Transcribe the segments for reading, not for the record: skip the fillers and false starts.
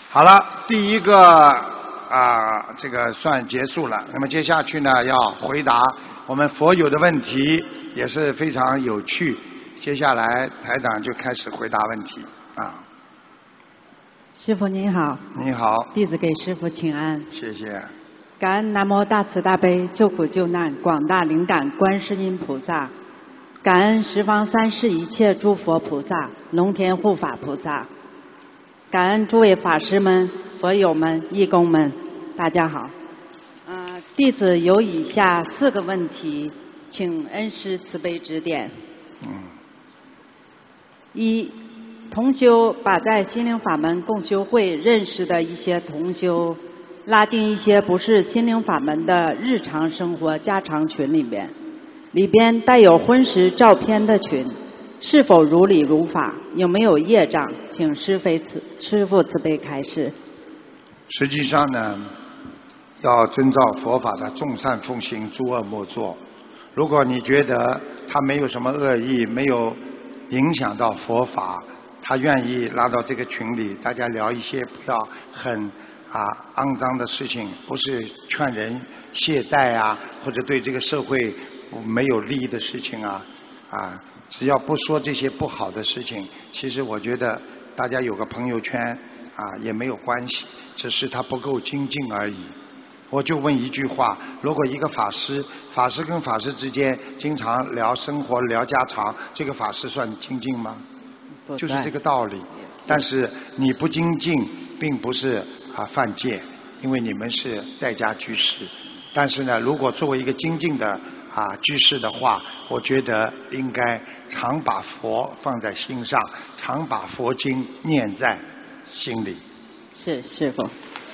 好了，第一个这个算结束了。那么接下去呢，要回答我们佛友的问题，也是非常有趣。接下来台长就开始回答问题啊。 师父您好。 你好。 弟子给师父请安。 谢谢。 感恩南无大慈大悲救苦救难广大灵感观世音菩萨，感恩十方三世一切诸佛菩萨、龙天护法菩萨，感恩诸位法师们、佛友们、义工们，大家好。弟子有以下4个问题，请恩师慈悲指点。1. 同修把在心灵法门共修会认识的一些同修拉进一些不是心灵法门的日常生活家常群里边带有荤食照片的群，是否如理如法？有没有业障？请师父慈悲开示。 实际上呢，要遵照佛法的众善奉行，诸恶莫作。如果你觉得他没有什么恶意，没有影响到佛法，他愿意拉到这个群里，大家聊一些不要很肮脏的事情，不是劝人懈怠啊，或者对这个社会没有利益的事情只要不说这些不好的事情，其实我觉得大家有个朋友圈也没有关系，只是他不够精进而已。我就问一句话，如果一个法师跟法师之间经常聊生活聊家常，这个法师算精进吗？就是这个道理。但是你不精进并不是犯戒，因为你们是在家居士。但是呢，如果作为一个精进的居士的话，我觉得应该常把佛放在心上，常把佛经念在心里。 是师父。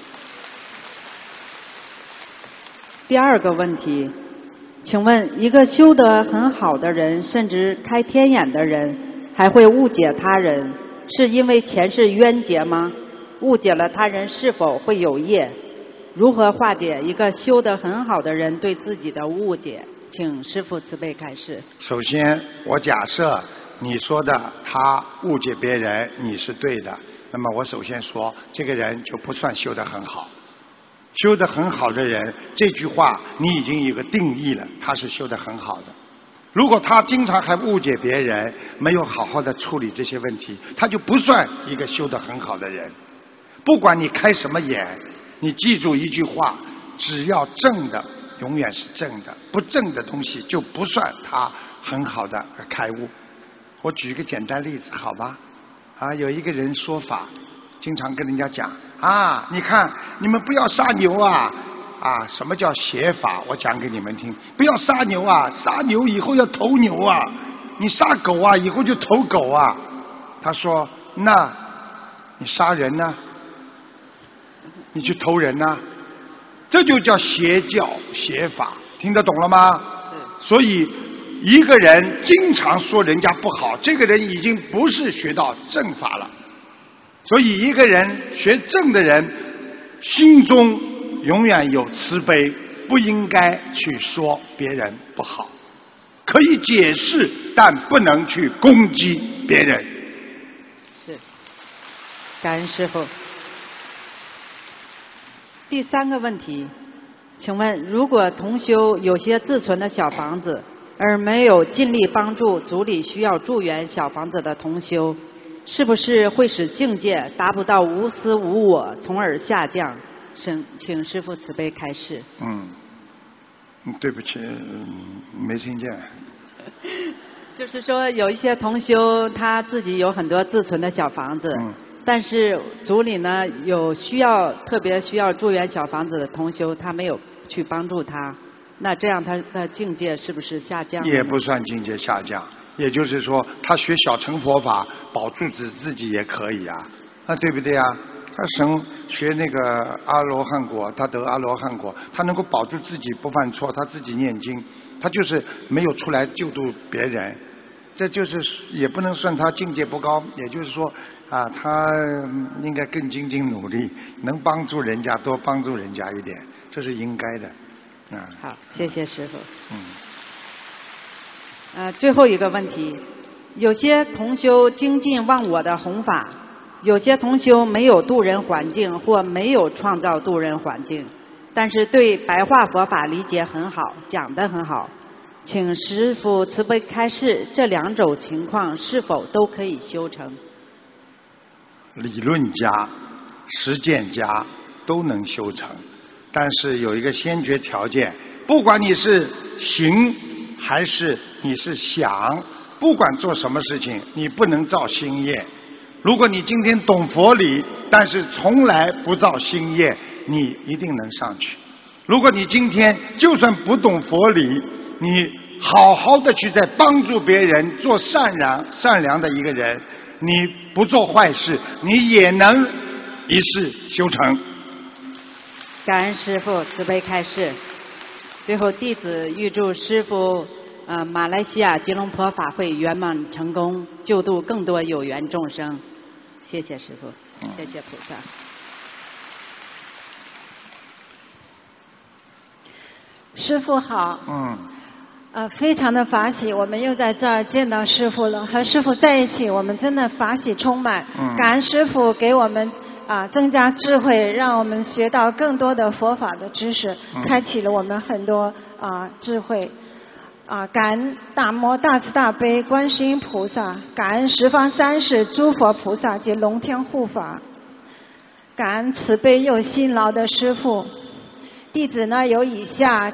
第2个问题，请问一个修得很好的人，甚至开天眼的人，还会误解他人，是因为前世冤结吗？误解了他人是否会有业？如何化解一个修得很好的人对自己的误解？请师父慈悲开示。 首先，我假设你说的他误解别人，你是对的，那么我首先说，这个人就不算修得很好。修得很好的人，这句话你已经有个定义了，他是修得很好的。如果他经常还误解别人，没有好好的处理这些问题，他就不算一个修得很好的人。不管你开什么眼，你记住一句话，只要正的永远是正的，不正的东西就不算他很好的开悟。我举一个简单例子好吧？有一个人说法，经常跟人家讲你看你们不要杀牛什么叫邪法？我讲给你们听，不要杀牛杀牛以后要投牛你杀狗以后就投狗他说那你杀人呢？你去投人呢？这就叫邪教邪法，听得懂了吗？所以一个人经常说人家不好，这个人已经不是学到正法了。所以一个人学正的人，心中永远有慈悲，不应该去说别人不好，可以解释，但不能去攻击别人。 是，感恩师父。第3个问题，请问如果同修有些自存的小房子，而没有尽力帮助组里需要助缘小房子的同修，是不是会使境界达不到无私无我，从而下降？请师父慈悲开示。 对不起，没听见。 就是说有一些同修他自己有很多自存的小房子，但是组里呢有特别需要助缘小房子的同修，他没有去帮助他，那这样他的境界是不是下降？ 也不算境界下降，也就是说他学小乘佛法保住自己也可以对不对他学那个阿罗汉果，他得阿罗汉果，他能够保住自己不犯错，他自己念经，他就是没有出来救度别人，这就是也不能算他境界不高，也就是说他应该更精进努力，能帮助人家多帮助人家一点，这是应该的好，谢谢师父。最后一个问题，有些同修精进忘我的弘法， 有些同修没有渡人环境或没有创造渡人环境，但是对白话佛法理解很好，讲得很好。请师父慈悲开示，这两种情况是否都可以修成？ 理论家、实践家都能修成，但是有一个先决条件，不管你是行还是你是想，不管做什么事情，你不能造新业。如果你今天懂佛理，但是从来不造新业，你一定能上去。如果你今天就算不懂佛理，你好好的去在帮助别人，做善良的一个人，你不做坏事，你也能一世修成。 感恩师父慈悲开示。最后弟子预祝师父马来西亚吉隆坡法会圆满成功，救度更多有缘众生。谢谢师父，谢谢菩萨。 师父好。非常的法喜，我们又在这儿见到师父了，和师父在一起，我们真的法喜充满。感恩师父给我们增加智慧，让我们学到更多的佛法的知识，开启了我们很多智慧。感恩大摩大慈大悲观世音菩萨，感恩十方三世诸佛菩萨及龙天护法，感恩慈悲又辛劳的师父。弟子呢有以下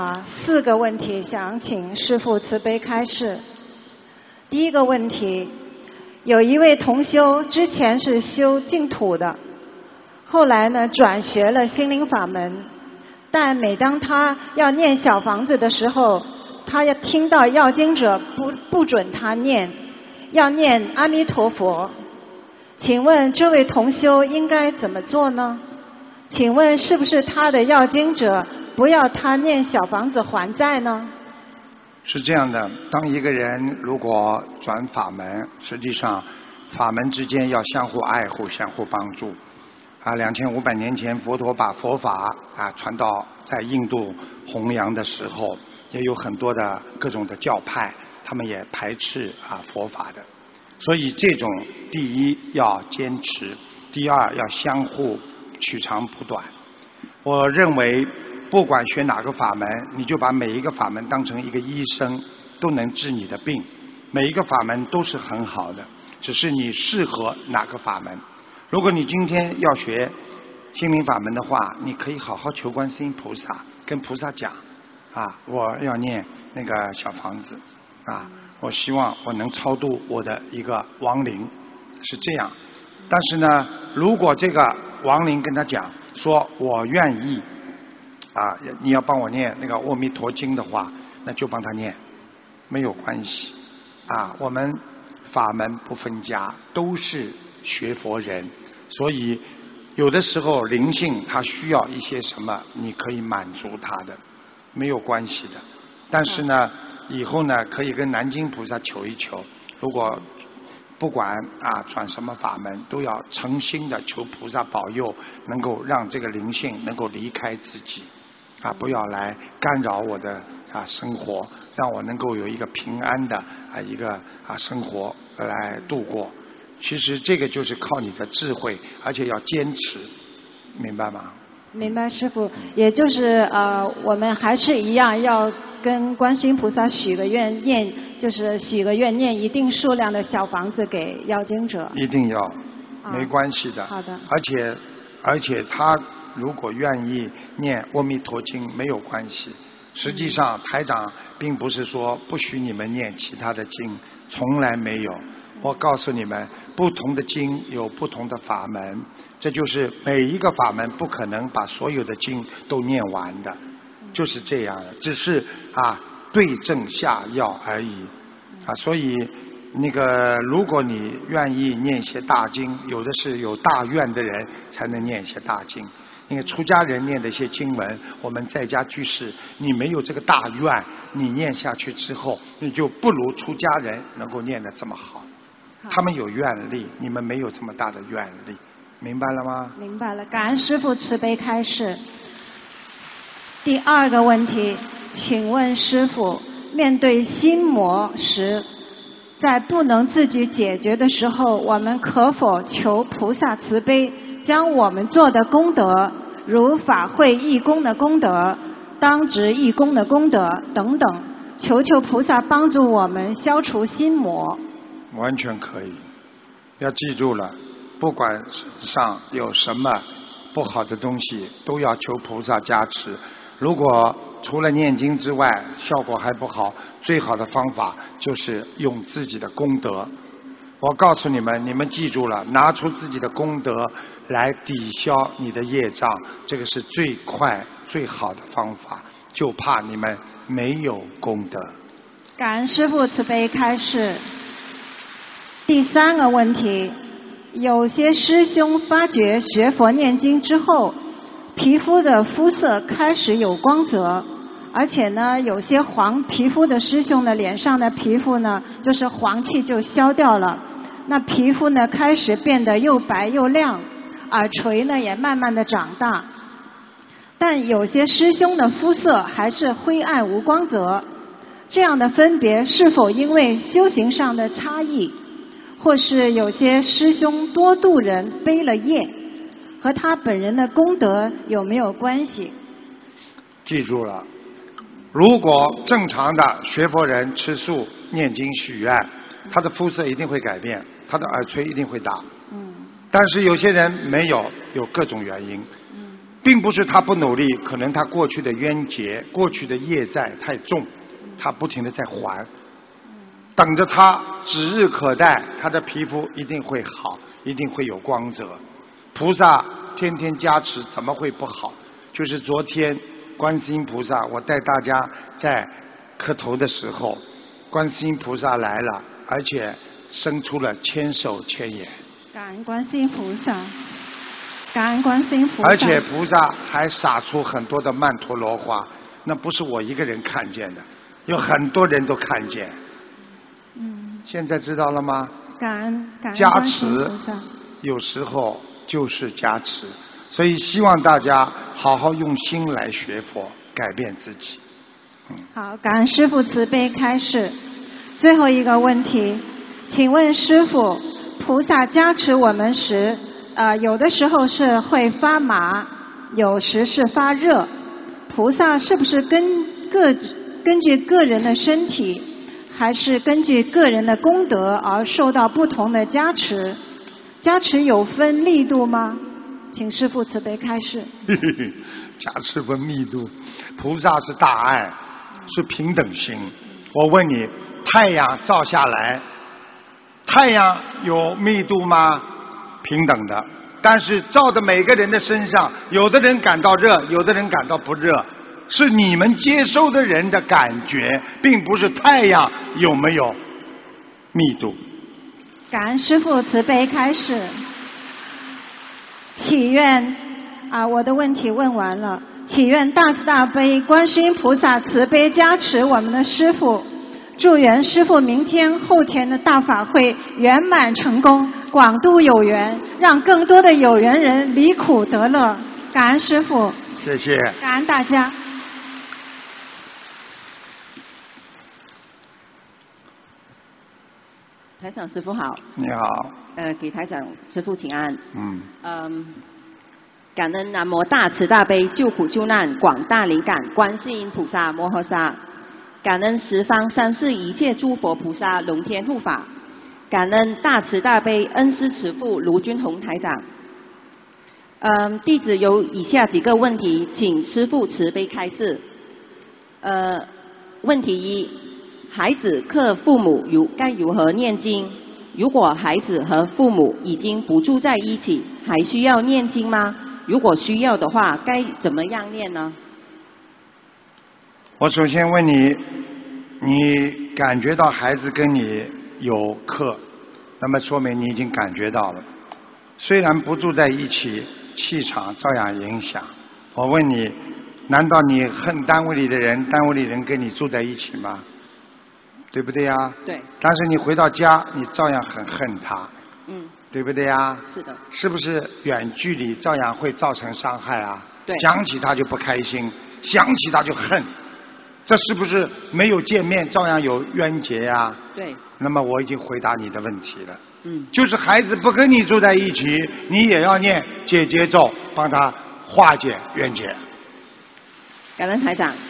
4个问题，想请师父慈悲开示。第一个问题，有一位同修之前是修净土的，后来呢转学了心灵法门，但每当他要念小房子的时候，他要听到要经者不准他念，要念阿弥陀佛。请问这位同修应该怎么做呢？请问是不是他的要经者不要他念小房子还债呢？ 是这样的，当一个人如果转法门，实际上法门之间要相互爱护、相互帮助。2500年前佛陀把佛法传到在印度弘扬的时候，也有很多的各种的教派，他们也排斥佛法的。所以这种第一要坚持，第二要相互取长补短。我认为不管学哪个法门，你就把每一个法门当成一个医生，都能治你的病。每一个法门都是很好的，只是你适合哪个法门。如果你今天要学心灵法门的话，你可以好好求观世音菩萨，跟菩萨讲我要念那个小房子我希望我能超度我的一个亡灵，是这样。但是呢，如果这个亡灵跟他讲说我愿意你要帮我念那个阿弥陀经的话，那就帮他念，没有关系我们法门不分家，都是学佛人，所以有的时候灵性他需要一些什么，你可以满足他的，没有关系的。但是呢，以后呢可以跟南京菩萨求一求，如果不管转什么法门，都要诚心的求菩萨保佑，能够让这个灵性能够离开自己不要来干扰我的生活，让我能够有一个平安的一个生活来度过。其实这个就是靠你的智慧，而且要坚持，明白吗？ 明白师父，也就是我们还是一样要跟观世音菩萨许个愿，念一定数量的小房子给要经者。一定要， 没关系的。 好的。 而且他如果愿意念阿弥陀经没有关系。实际上台长并不是说不许你们念其他的经，从来没有。我告诉你们，不同的经有不同的法门，这就是每一个法门不可能把所有的经都念完的，就是这样的，只是对症下药而已所以那个如果你愿意念一些大经，有的是有大愿的人才能念一些大经。因为出家人念的一些经文，我们在家居士你没有这个大愿，你念下去之后，你就不如出家人能够念得这么好。他们有愿力，你们没有这么大的愿力，明白了吗？ 明白了，感恩师父慈悲开示。第二个问题，请问师父，面对心魔时在不能自己解决的时候，我们可否求菩萨慈悲，将我们做的功德，如法会义工的功德、当值义工的功德等等，求求菩萨帮助我们消除心魔？ 完全可以，要记住了，不管上有什么不好的东西，都要求菩萨加持。如果除了念经之外效果还不好，最好的方法就是用自己的功德。我告诉你们，你们记住了，拿出自己的功德来抵消你的业障，这个是最快最好的方法，就怕你们没有功德。 感恩师父慈悲开示。第3个问题，有些师兄发觉学佛念经之后，皮肤的肤色开始有光泽，而且呢，有些黄皮肤的师兄的脸上的皮肤呢，就是黄气就消掉了，那皮肤呢开始变得又白又亮，耳垂呢也慢慢的长大。但有些师兄的肤色还是灰暗无光泽，这样的分别是否因为修行上的差异，或是有些师兄多度人背了业，和他本人的功德有没有关系？ 记住了，如果正常的学佛人吃素、念经、许愿，他的肤色一定会改变，他的耳垂一定会大。但是有些人没有，有各种原因，并不是他不努力，可能他过去的冤结、过去的业债太重，他不停地在还。等着他指日可待，他的皮肤一定会好，一定会有光泽。菩萨天天加持，怎么会不好？就是昨天观世音菩萨，我带大家在磕头的时候，观世音菩萨来了，而且伸出了千手千眼。 感恩观世音菩萨，感恩观世音菩萨。 而且菩萨还洒出很多的曼陀罗花，那不是我一个人看见的，有很多人都看见。现在知道了吗？ 感恩加持有时候就是加持，所以希望大家好好用心来学佛，改变自己。 好，感恩师父慈悲开示。最后一个问题，请问师父，菩萨加持我们时，有的时候是会发麻，有时是发热，菩萨是不是根据个人的身体，还是根据个人的功德而受到不同的加持？加持有分力度吗？请师父慈悲开示。 加持分密度，菩萨是大爱，是平等心。我问你，太阳照下来，太阳有密度吗？平等的。但是照的每个人的身上，有的人感到热，有的人感到不热，是你们接收的人的感觉，并不是太阳有没有密度。 感恩师父慈悲开示。祈愿我的问题问完了。祈愿大慈大悲观世音菩萨慈悲加持我们的师父，祝愿师父明天后天的大法会圆满成功，广度有缘，让更多的有缘人离苦得乐。感恩师父， 谢谢， 感恩大家。 台长师父好。 你好。 给台长师父请安。感恩南无大慈大悲救苦救难广大灵感观世音菩萨摩诃萨，感恩十方三世一切诸佛菩萨龙天护法，感恩大慈大悲恩师慈父卢军宏台长。弟子有以下几个问题，请师父慈悲开示。问题一，孩子克父母该如何念经？如果孩子和父母已经不住在一起，还需要念经吗？如果需要的话，该怎么样念呢？ 我首先问你，你感觉到孩子跟你有克，那么说明你已经感觉到了。虽然不住在一起，气场照样影响。我问你，难道你恨单位里的人，单位里人跟你住在一起吗？对不对呀？ 对。 但是你回到家，你照样很恨他。对不对呀？ 是的。 是不是远距离照样会造成伤害啊？ 对。 想起他就不开心，想起他就恨， 这是不是没有见面照样有冤结呀？ 对。 那么我已经回答你的问题了。就是孩子不跟你住在一起，你也要念解结咒，帮他化解冤结。 感恩台长。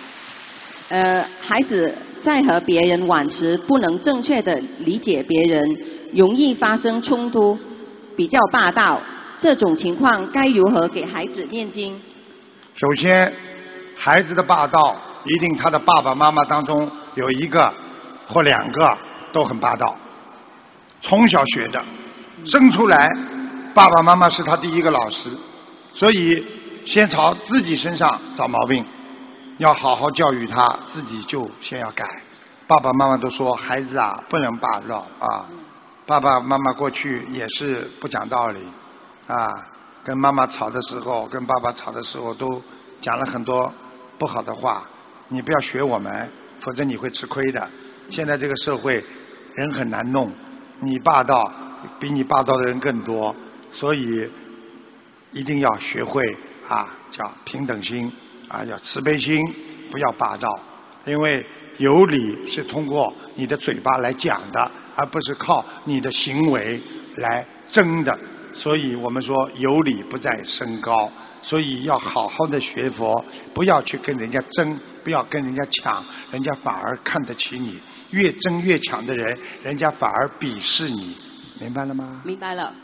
孩子在和别人玩时，不能正确的理解别人，容易发生冲突，比较霸道。这种情况该如何给孩子念经？ 首先，孩子的霸道，一定他的爸爸妈妈当中有一个或两个都很霸道，从小学的，生出来爸爸妈妈是他第一个老师，所以先朝自己身上找毛病，要好好教育他，自己就先要改。爸爸妈妈都说孩子啊不能霸道啊，爸爸妈妈过去也是不讲道理啊，跟妈妈吵的时候，跟爸爸吵的时候都讲了很多不好的话，你不要学我们，否则你会吃亏的。现在这个社会人很难弄，你霸道比你霸道的人更多，所以一定要学会啊，叫平等心啊，要慈悲心，不要霸道，因为有理是通过你的嘴巴来讲的，而不是靠你的行为来争的。所以我们说有理不在身高，所以要好好的学佛，不要去跟人家争，不要跟人家抢，人家反而看得起你，越争越抢的人，人家反而鄙视你，明白了吗？ 明白了。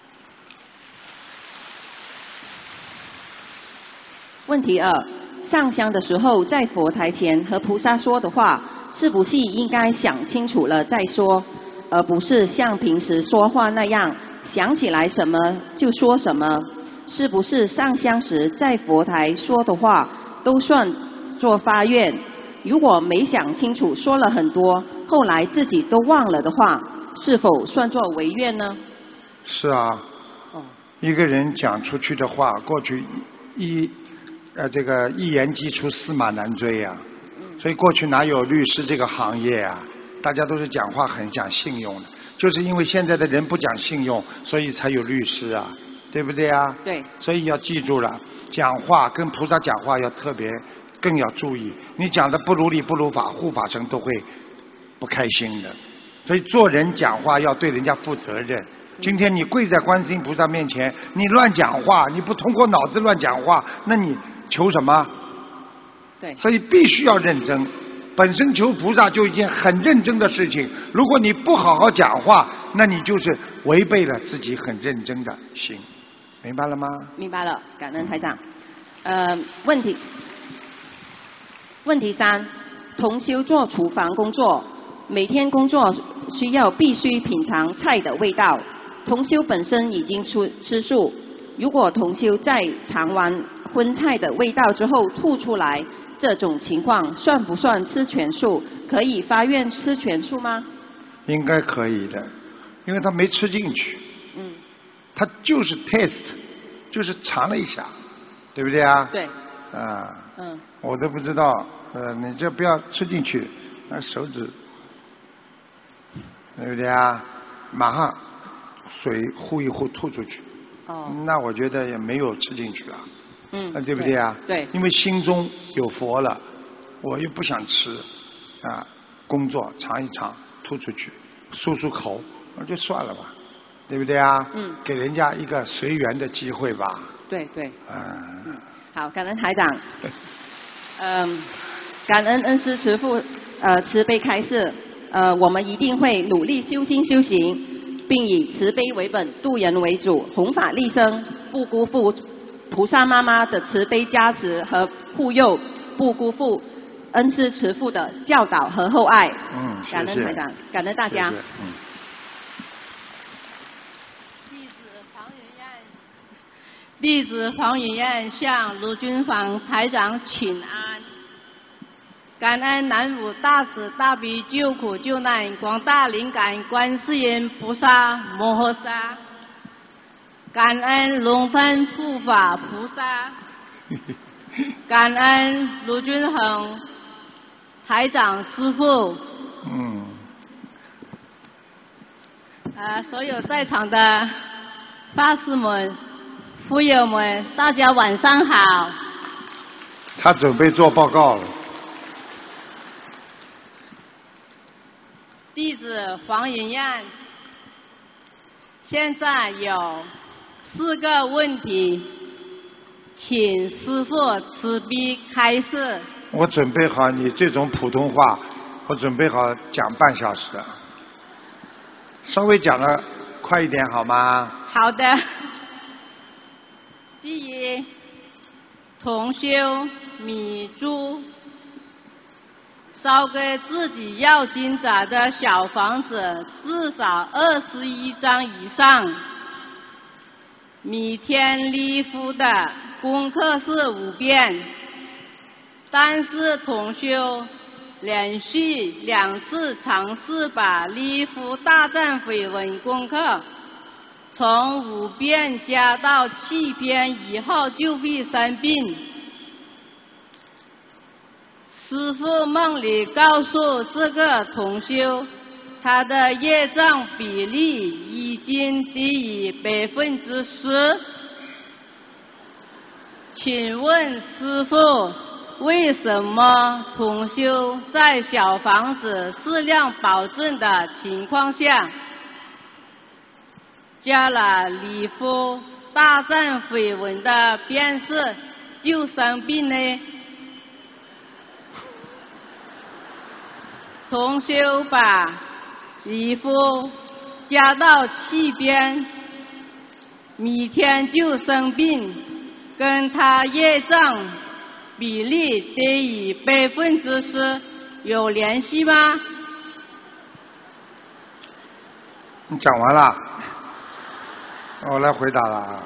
问题2，上香的时候在佛台前和菩萨说的话，是不是应该想清楚了再说，而不是像平时说话那样想起来什么就说什么？是不是上香时在佛台说的话都算作发愿？如果没想清楚说了很多，后来自己都忘了的话，是否算作违愿呢？ 是啊，一个人讲出去的话，过去这个一言既出驷马难追呀，所以过去哪有律师这个行业啊？大家都是讲话很讲信用的，就是因为现在的人不讲信用，所以才有律师啊，对不对啊？ 对。 所以要记住了，讲话跟菩萨讲话要特别更要注意，你讲的不如理不如法，护法神都会不开心的。所以做人讲话要对人家负责任。今天你跪在观世音菩萨面前，你乱讲话，你不通过脑子乱讲话，那你求什么？ 对。 所以必须要认真。本身求菩萨就一件很认真的事情，如果你不好好讲话，那你就是违背了自己很认真的心，明白了吗？ 明白了，感恩台长。问题3，同修做厨房工作，每天工作必须品尝菜的味道。同修本身已经吃素，如果同修在尝完荤菜的味道之后吐出来，这种情况算不算吃全素？可以发愿吃全素吗？ 应该可以的，因为他没吃进去。他就是 taste， 就是尝了一下，对不对啊？ 对。 我都不知道，你这不要吃进去，那手指，对不对啊？马上水呼一呼吐出去。那我觉得也没有吃进去啊。对不对啊？ 对。 因为心中有佛了，我又不想吃，工作尝一尝，吐出去，漱漱口，那就算了吧，对不对啊？给人家一个随缘的机会吧。 对对。好，感恩台长。感恩恩师慈父慈悲开示，我们一定会努力修心修行，并以慈悲为本，度人为主，弘法利生，不辜负菩萨妈妈的慈悲加持和护佑，不辜负恩师慈父的教导和厚爱。感恩台长，感恩大家。 谢谢。 弟子黄云燕向卢军煌台长请安，感恩南无大慈大悲救苦救难广大灵感观世音菩萨摩诃萨，感恩龙山护法菩萨，感恩卢军宏台长师父，所有在场的法师们、福友们，大家晚上好。 他准备做报告了。 子黄莹燕，现在有4个问题，请师父慈悲开示。 我准备好你这种普通话，我准备好讲半小时，稍微讲的快一点好吗？ 好的。第一，同修米珠烧给自己要经者的小房子至少21张以上，每天礼佛的功课是5遍，但是同修连续2次尝试把礼佛大忏悔文功课从5遍加到7遍以后就会生病。师父梦里告诉这个同修，他的业障比例已经低于10%。请问师父，为什么同修在小房子质量保证的情况下，加了礼佛大忏悔文的遍数就生病呢？同修把礼佛加到7遍，每天就生病，跟他业障比例低于10%有联系吗？ 你讲完了，我来回答了啊。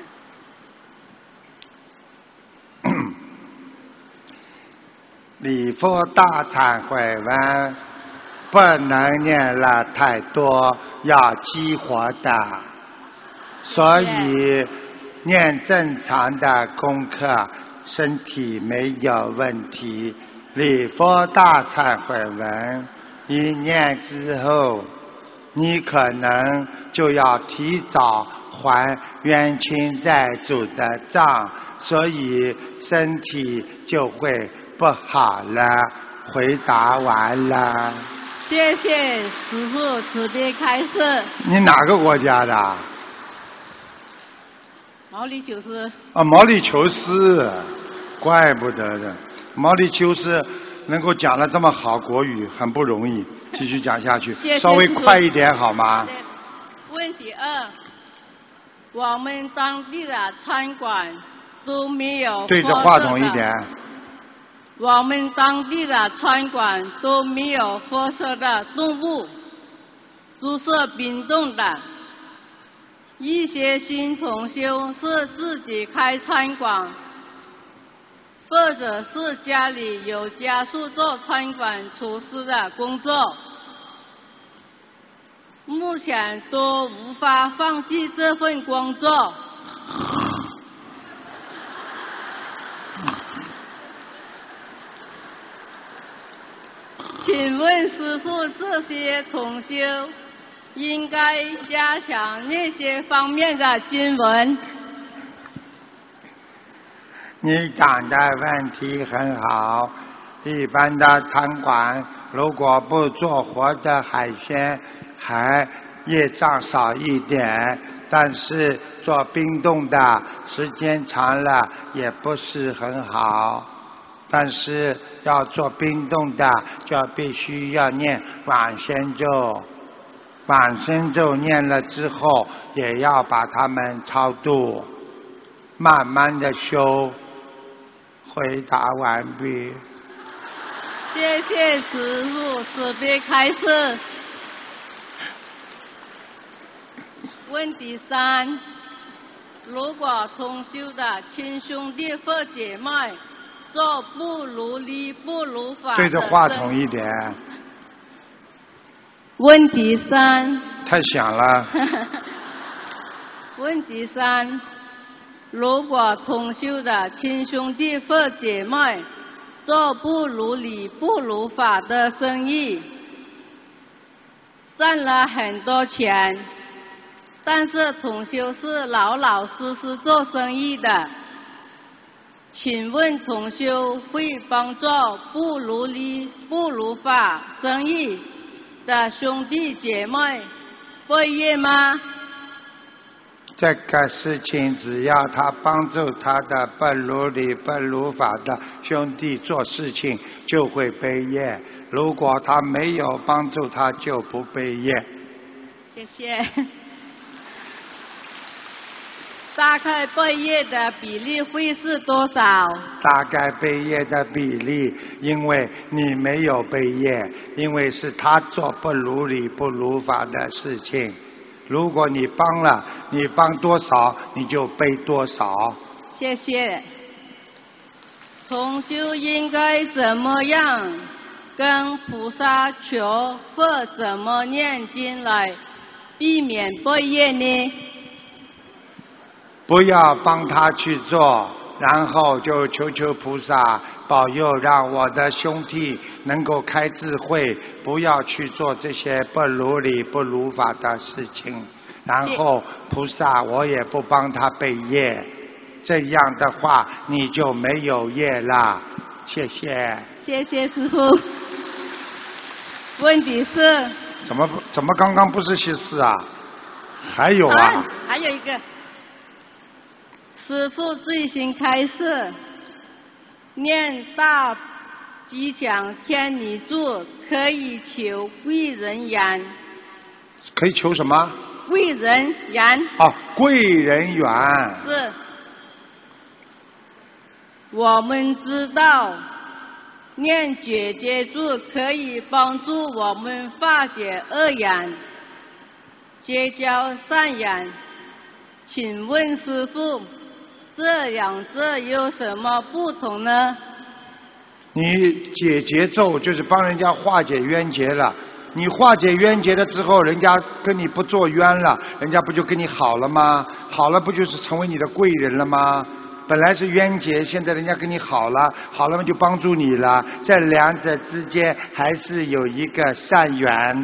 礼佛大忏悔文不能念了太多，要激活的，所以念正常的功课，身体没有问题。礼佛大忏悔文一念之后，你可能就要提早还冤亲债主的账，所以身体就会不好了。回答完了。 谢谢师父慈悲开示。 你哪个国家的？ 毛里求斯。 毛里求斯，怪不得的。毛里求斯能够讲得这么好国语，很不容易。继续讲下去， 谢谢稍微快一点好吗？ 问题2，我们当地的餐馆都没有对着话筒一点。 我们当地的餐馆都没有辐射的动物，都是冰冻的。一些新同修是自己开餐馆，或者是家里有家属做餐馆厨师的工作，目前都无法放弃这份工作。请问师父，这些同修应该加强那些方面的经文？ 你讲的问题很好。一般的餐馆如果不做活的海鲜，还业障少一点，但是做冰冻的时间长了也不是很好。但是要做冰冻的，就必须要念往生咒。往生咒念了之后，也要把它们超度，慢慢的修。回答完毕。 谢谢师父慈悲开示。问题3，如果同修的亲兄弟或姐妹做不如理不如法的， 对着话筒一点。 问题3。 太响了。 问题3，如果同修的亲兄弟或姐妹做不如理不如法的生意，赚了很多钱，但是同修是老老实实做生意的，请问同修会帮助不如理不如法生意的兄弟姐妹背业吗？ 这个事情只要他帮助他的不如理不如法的兄弟做事情，就会背业。如果他没有帮助他，就不背业。 谢谢。大概背业的比例会是多少？ 大概背业的比例，因为你没有背业，因为是他做不如理不如法的事情。如果你帮了，你帮多少你就背多少。 谢谢。同修应该怎么样跟菩萨求，或怎么念经来避免背业呢？ 不要帮他去做，然后就求求菩萨保佑，让我的兄弟能够开智慧，不要去做这些不如理不如法的事情。然后菩萨我也不帮他背业，这样的话你就没有业了。谢谢。 谢谢师父。问题是怎么刚刚不是些事啊？还有啊？ 还有一个，师父最新开示，念大吉祥天女咒可以求贵人缘。 可以求什么？ 贵人缘。 哦，贵人缘。 是。我们知道念姐姐咒可以帮助我们化解恶缘，结交善缘。请问师父，这两者有什么不同呢？ 你解结咒就是帮人家化解冤结了，你化解冤结了之后，人家跟你不做冤了，人家不就跟你好了吗？好了不就是成为你的贵人了吗？本来是冤结，现在人家跟你好了，好了嘛就帮助你了，这两者之间还是有一个善缘。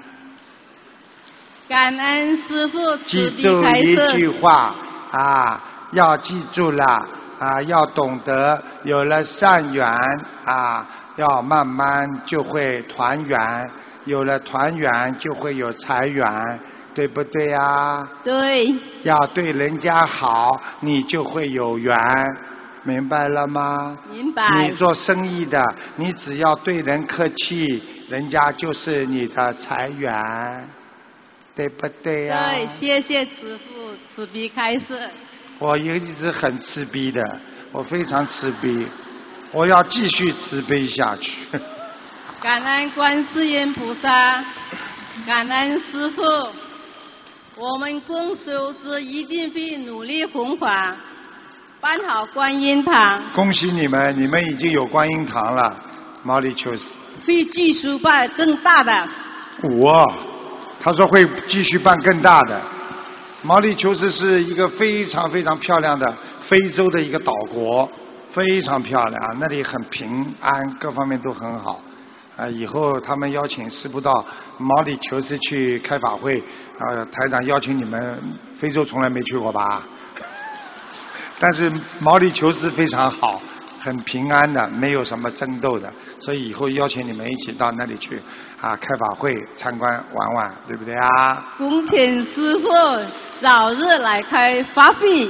感恩师父记住一句话啊，要记住了啊，要懂得有了善缘啊，要慢慢就会团圆，有了团圆就会有财缘，对不对呀？ 对。 要对人家好，你就会有缘，明白了吗？ 明白。 你做生意的，你只要对人客气，人家就是你的财源，对不对呀？ 对，谢谢师父慈悲开示。 我一直很慈悲的，我非常慈悲，我要继续慈悲下去。 感恩观世音菩萨，感恩师父，我们共修之一定会努力弘法，办好观音堂。 恭喜你们，你们已经有观音堂了，毛里求斯。 会继续办更大的。 他说会继续办更大的。毛里求斯是一个非常非常漂亮的非洲的一个岛国，非常漂亮啊，那里很平安，各方面都很好。以后他们邀请师父到毛里求斯去开法会，台长邀请你们，非洲从来没去过吧？但是毛里求斯非常好，很平安的，没有什么争斗的，所以以后邀请你们一起到那里去开法会参观玩玩，对不对啊？ 恭请师父早日来开法会。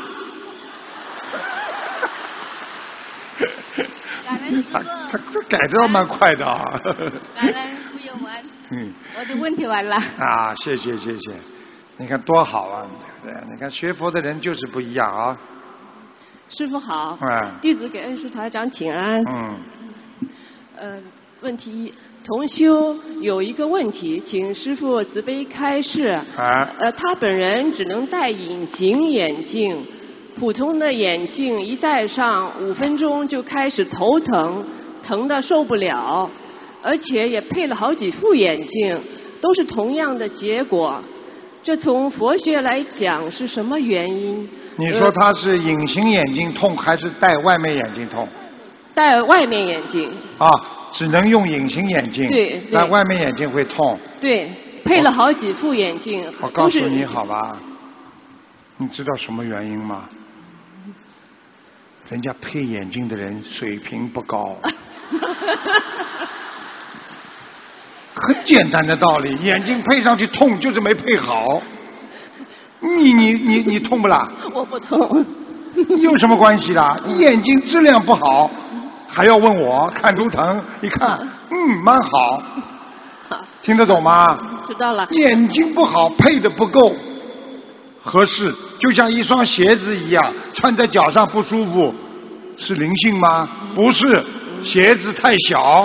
他改得蛮快的啊。 感恩不用完。我的问题完了。 谢谢。你看多好啊！对，你看学佛的人就是不一样啊。 师父好。弟子给恩师台长请安。问题一，同修有一个问题，请师父慈悲开示。他本人只能戴隐形眼镜。普通的眼镜一戴上5分钟就开始头疼，疼得受不了，而且也配了好几副眼镜，都是同样的结果。这从佛学来讲是什么原因？ 你说他是隐形眼镜痛还是戴外面眼镜痛？ 戴外面眼镜。 只能用隐形眼镜。 对。 戴外面眼镜会痛。 对，配了好几副眼镜。 我告诉你好吧，你知道什么原因吗？人家配眼镜的人水平不高， 很简单的道理，眼睛配上去痛就是没配好。你痛不啦？ 我不痛。 有什么关系啦？你眼睛质量不好，还要问我看图腾？一看，蛮好。听得懂吗？ 知道了。 眼睛不好，配的不够合适，就像一双鞋子一样，穿在脚上不舒服，是灵性吗？不是，鞋子太小。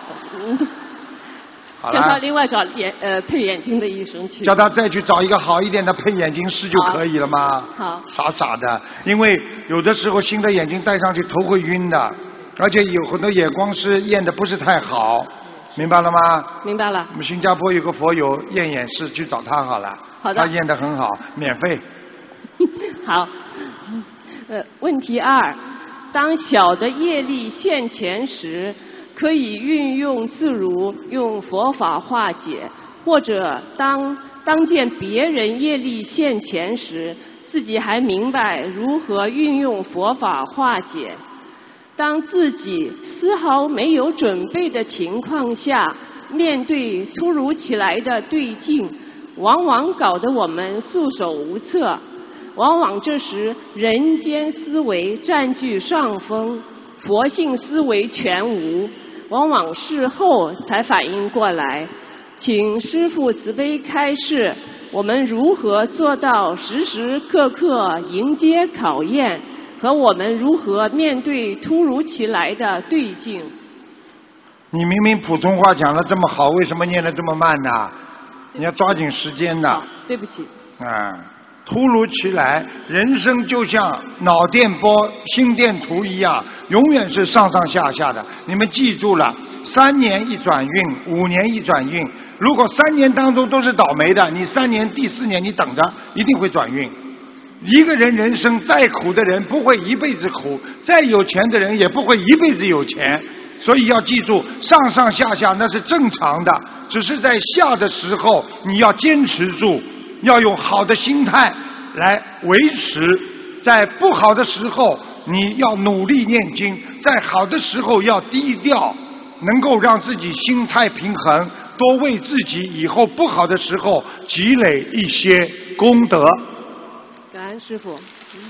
好了。 叫他另外找配眼睛的医生去。 叫他再去找一个好一点的配眼睛师就可以了吗？ 好。 傻傻的，因为有的时候新的眼镜戴上去头会晕的，而且有很多眼光师验的不是太好。明白了吗？ 明白了。 我们新加坡有个佛友验眼师，去找他好了。 好的。 他验得很好，免费。 好。问题2，当小的业力现前时，可以运用自如，用佛法化解；或者当见别人业力现前时，自己还明白如何运用佛法化解。当自己丝毫没有准备的情况下，面对突如其来的对境，往往搞得我们束手无策。往往这时人间思维占据上风，佛性思维全无，往往事后才反应过来。请师父慈悲开示，我们如何做到时时刻刻迎接考验？和我们如何面对突如其来的对境？ 你明明普通话讲得这么好，为什么念得这么慢呢？你要抓紧时间的。 对不起。 突如其来，人生就像脑电波、心电图一样，永远是上上下下的。你们记住了，3年一转运，5年一转运。如果3年当中都是倒霉的，你3年第4年你等着，一定会转运。一个人人生再苦的人不会一辈子苦，再有钱的人也不会一辈子有钱。所以要记住，上上下下那是正常的，只是在下的时候你要坚持住，要用好的心态来维持。在不好的时候你要努力念经，在好的时候要低调，能够让自己心态平衡，多为自己以后不好的时候积累一些功德。 感恩师父。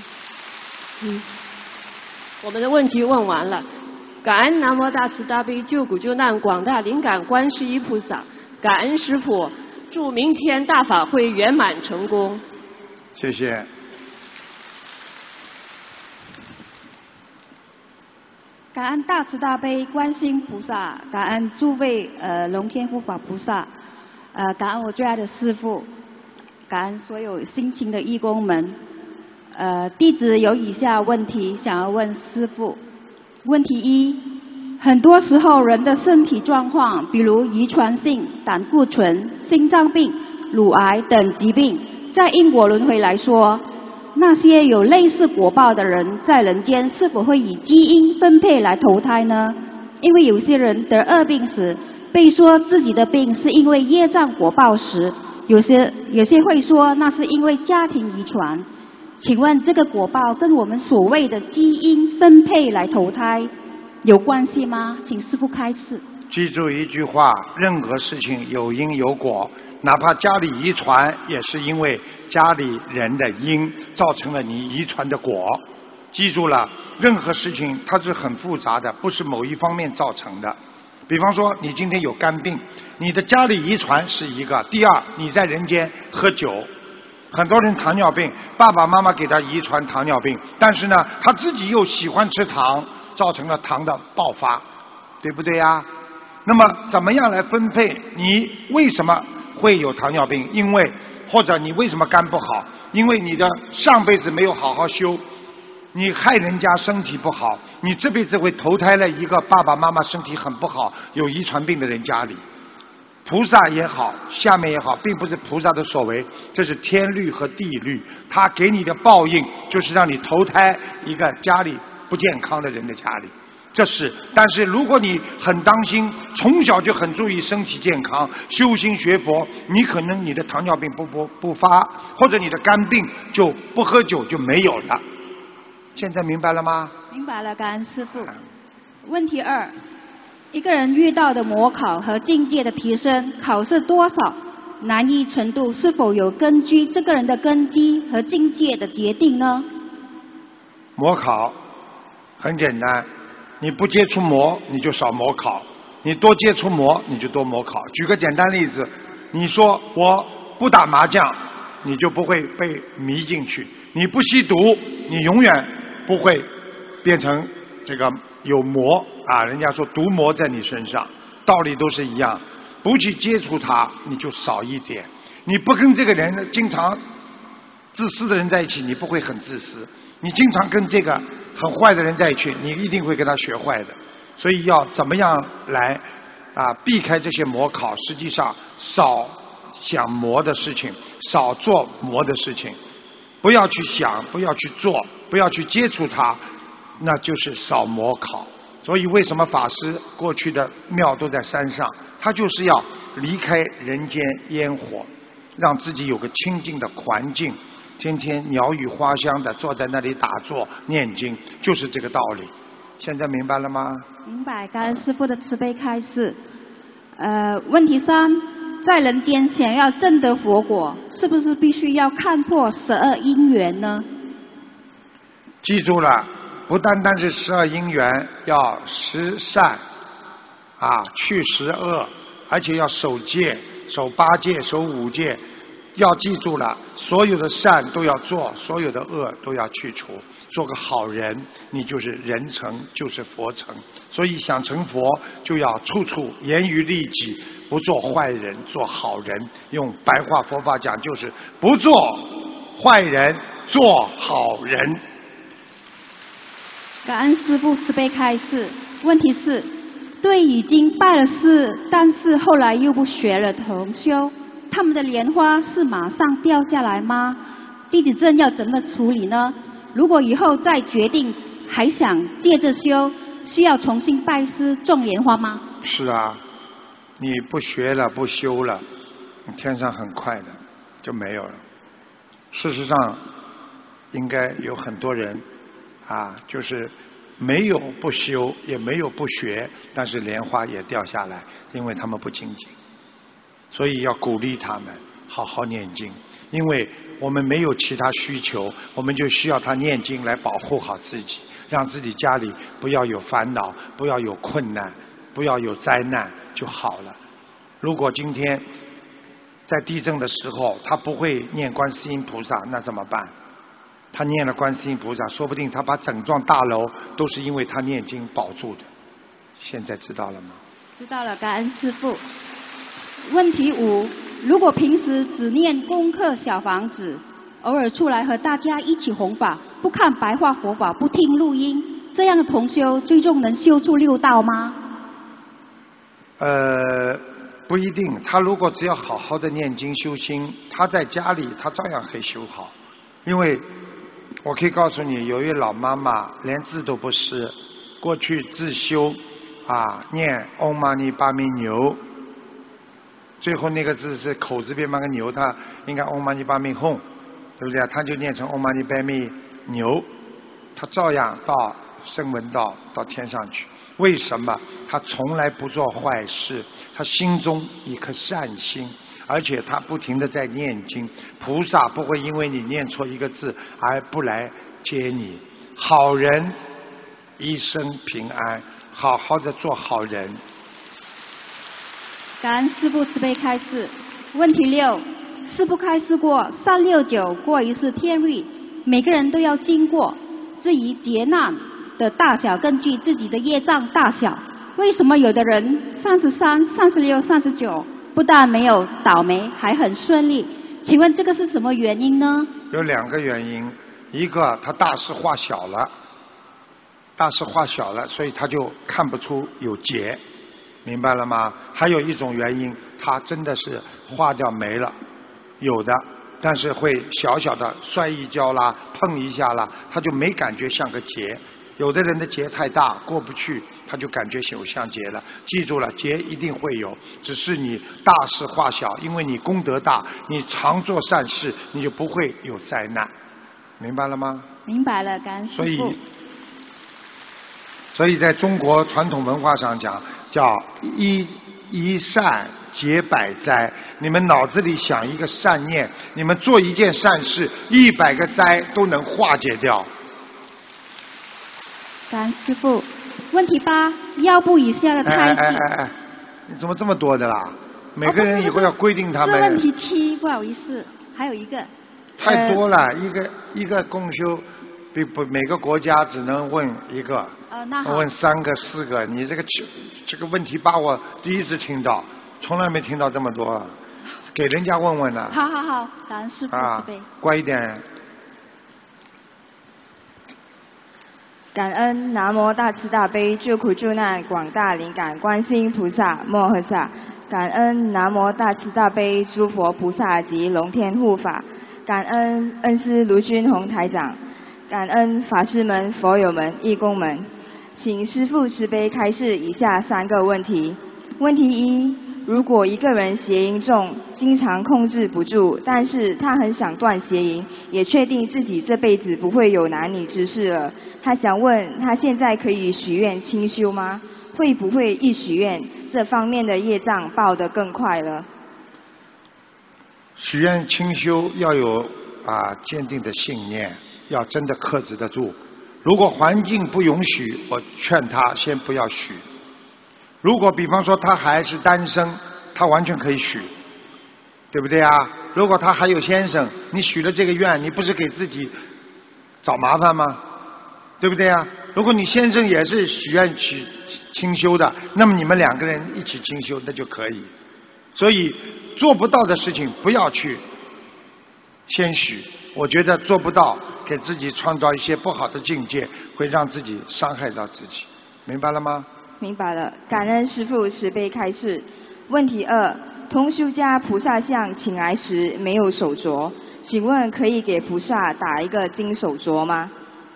我们的问题问完了。感恩南无大慈大悲救苦救难广大灵感观世音菩萨，感恩师父，祝明天大法会圆满成功。 谢谢。 感恩大慈大悲观世音菩萨，感恩诸位龙天护法菩萨，感恩我最爱的师父，感恩所有辛勤的义工们。弟子有以下问题想要问师父。问题1，很多时候人的身体状况，比如遗传性胆固醇、心脏病、乳癌等疾病，在因果轮回来说，那些有类似果报的人在人间是否会以基因分配来投胎呢？因为有些人得恶病时被说自己的病是因为业障果报时，有些会说那是因为家庭遗传。请问这个果报跟我们所谓的基因分配来投胎有关系吗？请师父开示。 记住一句话，任何事情有因有果，哪怕家里遗传，也是因为家里人的因造成了你遗传的果。记住了，任何事情它是很复杂的，不是某一方面造成的。比方说你今天有肝病，你的家里遗传是一个，第二你在人间喝酒，很多人糖尿病，爸爸妈妈给他遗传糖尿病，但是呢他自己又喜欢吃糖，造成了糖的爆发，对不对呀？那么怎么样来分配你为什么会有糖尿病？因为或者你为什么肝不好？因为你的上辈子没有好好修，你害人家身体不好，你这辈子会投胎了一个爸爸妈妈身体很不好有遗传病的人家里。菩萨也好，下面也好，并不是菩萨的所为，这是天律和地律，他给你的报应就是让你投胎一个家里不健康的人的家里。这是，但是如果你很当心，从小就很注意身体健康，修心学佛，你可能你的糖尿病不发，或者你的肝病就不喝酒就没有了。现在明白了吗？ 明白了，感恩师父。问题2， 一个人遇到的模考和境界的提升，考试多少难易程度是否有根据这个人的根基和境界的决定呢？ 模考很简单，你不接触魔你就少模考，你多接触魔你就多模考。举个简单例子，你说我不打麻将，你就不会被迷进去；你不吸毒，你永远不会变成这个有魔啊！人家说毒魔在你身上，道理都是一样。不去接触他，你就少一点。你不跟这个人经常自私的人在一起，你不会很自私。你经常跟这个很坏的人在一起，你一定会跟他学坏的。所以要怎么样来避开这些魔考？实际上少想魔的事情，少做魔的事情，不要去想，不要去做，不要去接触他，那就是少魔考。所以为什么法师过去的庙都在山上？他就是要离开人间烟火，让自己有个清净的环境，天天鸟语花香的坐在那里打坐念经，就是这个道理。现在明白了吗？ 明白，感恩师父的慈悲开示。问题3，在人间想要证得佛果，是不是必须要看破12因缘呢？ 记住了，不单单是12因缘，要10善去10恶，而且要守戒，守8戒，守5戒。要记住了，所有的善都要做，所有的恶都要去除。做个好人，你就是人成，就是佛成。所以想成佛，就要处处严于律己，不做坏人，做好人。用白话佛法讲，就是不做坏人，做好人。 感恩师父慈悲开示。问题是，对已经拜了师，但是后来又不学了同修，他们的莲花是马上掉下来吗？弟子证要怎么处理呢？如果以后再决定还想接着修，需要重新拜师种莲花吗？ 是啊，你不学了不修了，天上很快的就没有了。事实上应该有很多人就是没有不修也没有不学，但是莲花也掉下来，因为他们不精进。所以要鼓励他们好好念经，因为我们没有其他需求，我们就需要他念经来保护好自己，让自己家里不要有烦恼，不要有困难，不要有灾难就好了。如果今天在地震的时候他不会念观世音菩萨，那怎么办？他念了观世音菩萨，说不定他把整幢大楼都是因为他念经保住的。现在知道了吗？ 知道了，感恩师父。问题5，如果平时只念功课小房子，偶尔出来和大家一起弘法，不看白话佛法，不听录音，这样的同修最终能修出6道吗？ 不一定。他如果只要好好的念经修心，他在家里他照样可以修好。因为我可以告诉你，有一位老妈妈连字都不识，过去自修念唵嘛呢叭咪牛，最后那个字是口字边半个牛，他应该唵嘛呢叭咪吽，对不对？他就念成唵嘛呢叭咪牛，他照样到声闻道到天上去。为什么？他从来不做坏事，他心中一颗善心，而且他不停地在念经，菩萨不会因为你念错一个字而不来接你。好人一生平安，好好的做好人。 感恩师父慈悲开示。问题6，师父开示过369过一次天律，每个人都要经过，至于劫难的大小根据自己的业障大小。为什么有的人33、36、39不但没有倒霉，还很顺利？请问这个是什么原因呢？ 有2个原因，一个他大事化小了，所以他就看不出有劫，明白了吗？还有一种原因，他真的是化掉没了，有的，但是会小小的摔一跤啦，碰一下啦，他就没感觉像个劫。有的人的劫太大过不去，他就感觉有像劫了。记住了，劫一定会有，只是你大事化小，因为你功德大，你常做善事，你就不会有灾难。明白了吗？ 明白了，感恩师父。 所以所以在中国传统文化上讲，叫一善解百灾。你们脑子里想一个善念，你们做一件善事，100个灾都能化解掉。 感恩师父。问题8，腰部以下的胎记。 你怎么这么多的啦？每个人以后要规定他们。 是问题7，不好意思，还有一个。 太多了，一个共修，每个国家只能问一个。 那好。 问3个4个，你这个问题8我第一次听到，从来没听到这么多，给人家问问呢。 好，感恩师父慈悲。 乖一点。 感恩南无大慈大悲救苦救难广大灵感观世音菩萨摩诃萨，感恩南无大慈大悲诸佛菩萨及龙天护法，感恩恩师卢军宏台长，感恩法师们、佛友们、义工们，请师父慈悲开示以下3个问题。问题1：如果一个人邪淫重，经常控制不住，但是他很想断邪淫，也确定自己这辈子不会有男女之事了，他想问他现在可以许愿清修吗？会不会一许愿这方面的业障报得更快了？ 许愿清修要有坚定的信念，要真的克制得住。如果环境不允许，我劝他先不要许。如果比方说他还是单身，他完全可以许，对不对啊？如果他还有先生，你许了这个愿，你不是给自己找麻烦吗？对不对啊？如果你先生也是许愿清修的，那么你们2个人一起清修，那就可以。所以做不到的事情不要去先许，我觉得做不到，给自己创造一些不好的境界，会让自己伤害到自己，明白了吗？ 明白了，感恩师父慈悲开示。问题2：同修家菩萨像请来时没有手镯，请问可以给菩萨打一个金手镯吗？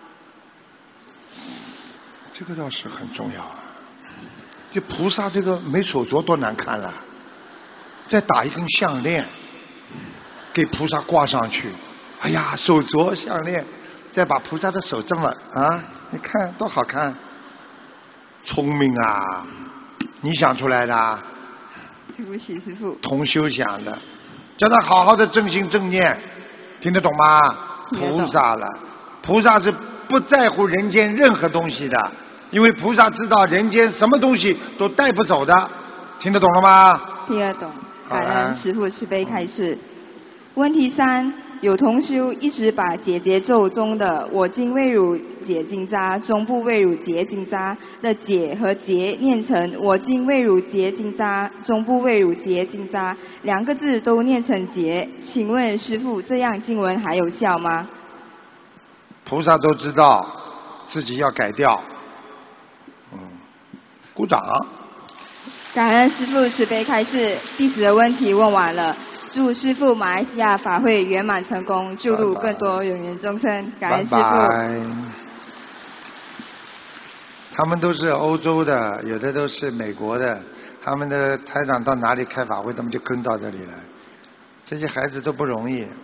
这个倒是很重要啊！这菩萨这个没手镯多难看了，再打一根项链给菩萨挂上去，哎呀，手镯项链，再把菩萨的手这么你看多好看，聪明啊！你想出来的？ 对不起，师父。同修想的，叫他好好的正心正念，听得懂吗？菩萨了，菩萨是不在乎人间任何东西的，因为菩萨知道人间什么东西都带不走的，听得懂了吗？ 听得懂，感恩师父慈悲开示。问题3：有同修一直把解结咒中的我今未汝解金吒，终不未汝结金吒的解和结念成我今未汝结金吒，终不未汝结金吒，2个字都念成结，请问师父这样经文还有效吗？ 菩萨都知道自己要改掉，鼓掌。 感恩师父慈悲开示，弟子的问题问完了，祝师父马来西亚法会圆满成功，救度更多有缘众生。感恩师父。 拜拜。他们都是欧洲的，有的都是美国的，他们的台长到哪里开法会，他们就跟到这里来。这些孩子都不容易，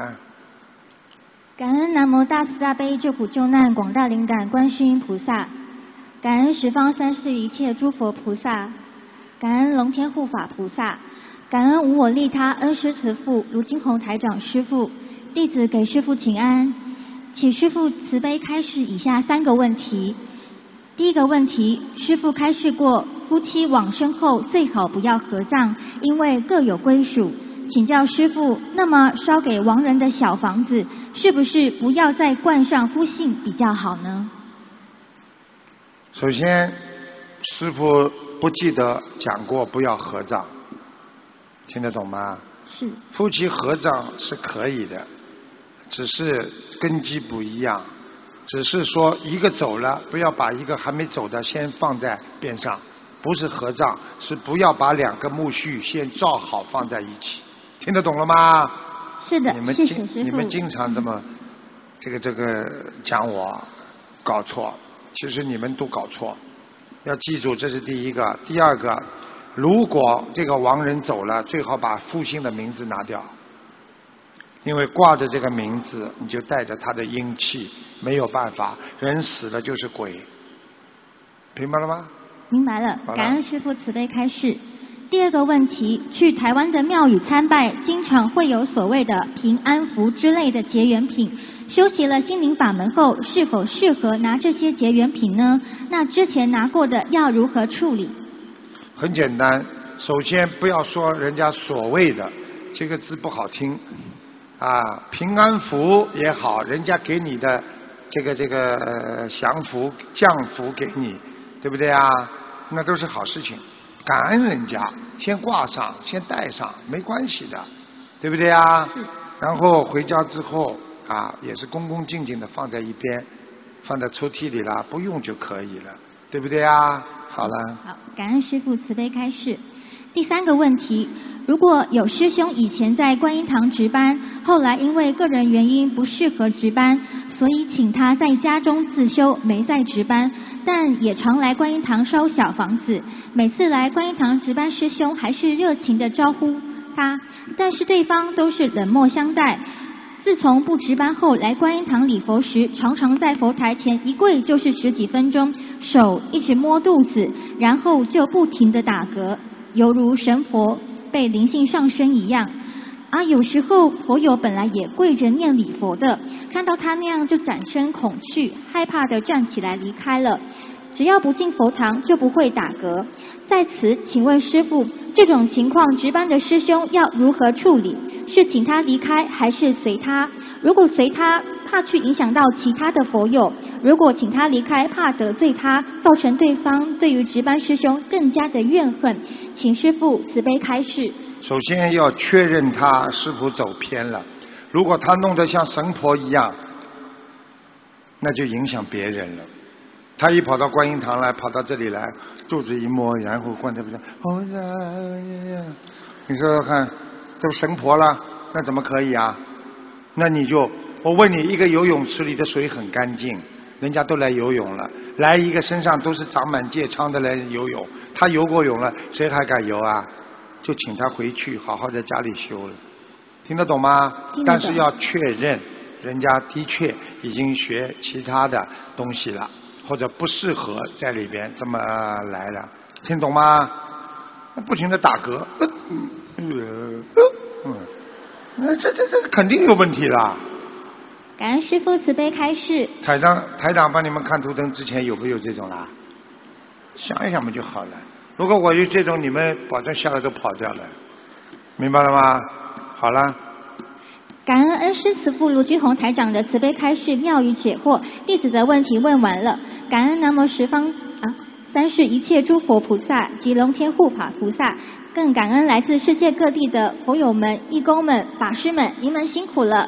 感恩南无大慈大悲救苦救难广大灵感观世音菩萨，感恩十方三世一切诸佛菩萨，感恩龙天护法菩萨，感恩无我利他恩师慈父卢金宏台长师父，弟子给师父请安，请师父慈悲开示以下3个问题。第一个问题，师父开示过，夫妻往生后最好不要合葬，因为各有归属。请教师父，那么烧给亡人的小房子，是不是不要再冠上夫姓比较好呢？ 首先，师父不记得讲过不要合葬，听得懂吗？ 是。 夫妻合葬是可以的，只是根基不一样，只是说一个走了，不要把一个还没走的先放在边上，不是合葬，是不要把2个墓序先造好放在一起，听得懂了吗？ 是的，谢谢师父。 你们经常这么这个讲我搞错，其实你们都搞错，要记住这是第一个。第二个，如果这个亡人走了，最好把父亲的名字拿掉，因为挂着这个名字你就带着他的阴气，没有办法，人死了就是鬼， 明白了吗？ 明白了，感恩师父慈悲开示。第二个问题，去台湾的庙宇参拜，经常会有所谓的平安符之类的结缘品。修习了心灵法门后，是否适合拿这些结缘品呢？那之前拿过的要如何处理？ 很简单，首先不要说人家所谓的这个字不好听啊，平安符也好，人家给你的这个降福降福给你，对不对啊？那都是好事情，感恩人家，先挂上，先带上，没关系的，对不对啊？然后回家之后啊，也是恭恭敬敬的放在一边，放在抽屉里了，不用就可以了，对不对啊？好了。 好，感恩师父慈悲开示。第三个问题，如果有师兄以前在观音堂值班，后来因为个人原因不适合值班，所以请他在家中自修，没在值班，但也常来观音堂烧小房子。每次来观音堂值班，师兄还是热情的招呼他，但是对方都是冷漠相待。自从不值班后，来观音堂礼佛时，常常在佛台前一跪就是10几分钟，手一直摸肚子，然后就不停的打嗝，犹如神佛被灵性上身一样。有时候佛友本来也跪着念礼佛的，看到他那样就产生恐惧，害怕的站起来离开了。只要不进佛堂就不会打嗝。在此请问师父，这种情况值班的师兄要如何处理？是请他离开还是随他？如果随他，怕去影响到其他的佛友；如果请他离开，怕得罪他，造成对方对于值班师兄更加的怨恨。请师父慈悲开示。 首先要确认他是否走偏了，如果他弄得像神婆一样，那就影响别人了。他一跑到观音堂来，跑到这里来，肚子一摸，然后观这不是，你说说看，这不神婆了，那怎么可以啊？那你就，我问你，一个游泳池里的水很干净，人家都来游泳了，来一个身上都是长满疥疮的来游泳，他游过泳了，谁还敢游啊？就请他回去，好好在家里修了，听得懂吗？但是要确认，人家的确已经学其他的东西了。或者不适合在里边这么来了，听懂吗？不停的打嗝，那这肯定有问题了。 感恩师父慈悲开示。 台长帮你们看图腾之前有没有这种啦？想一想嘛就好了。如果我有这种，你们保证下来都跑掉了，明白了吗？好了。 感恩恩师慈父卢军宏台长的慈悲开示，妙语解惑，弟子的问题问完了。感恩南无十方三世一切诸佛菩萨及龙天护法菩萨，更感恩来自世界各地的佛友们、义工们、法师们，您们辛苦了。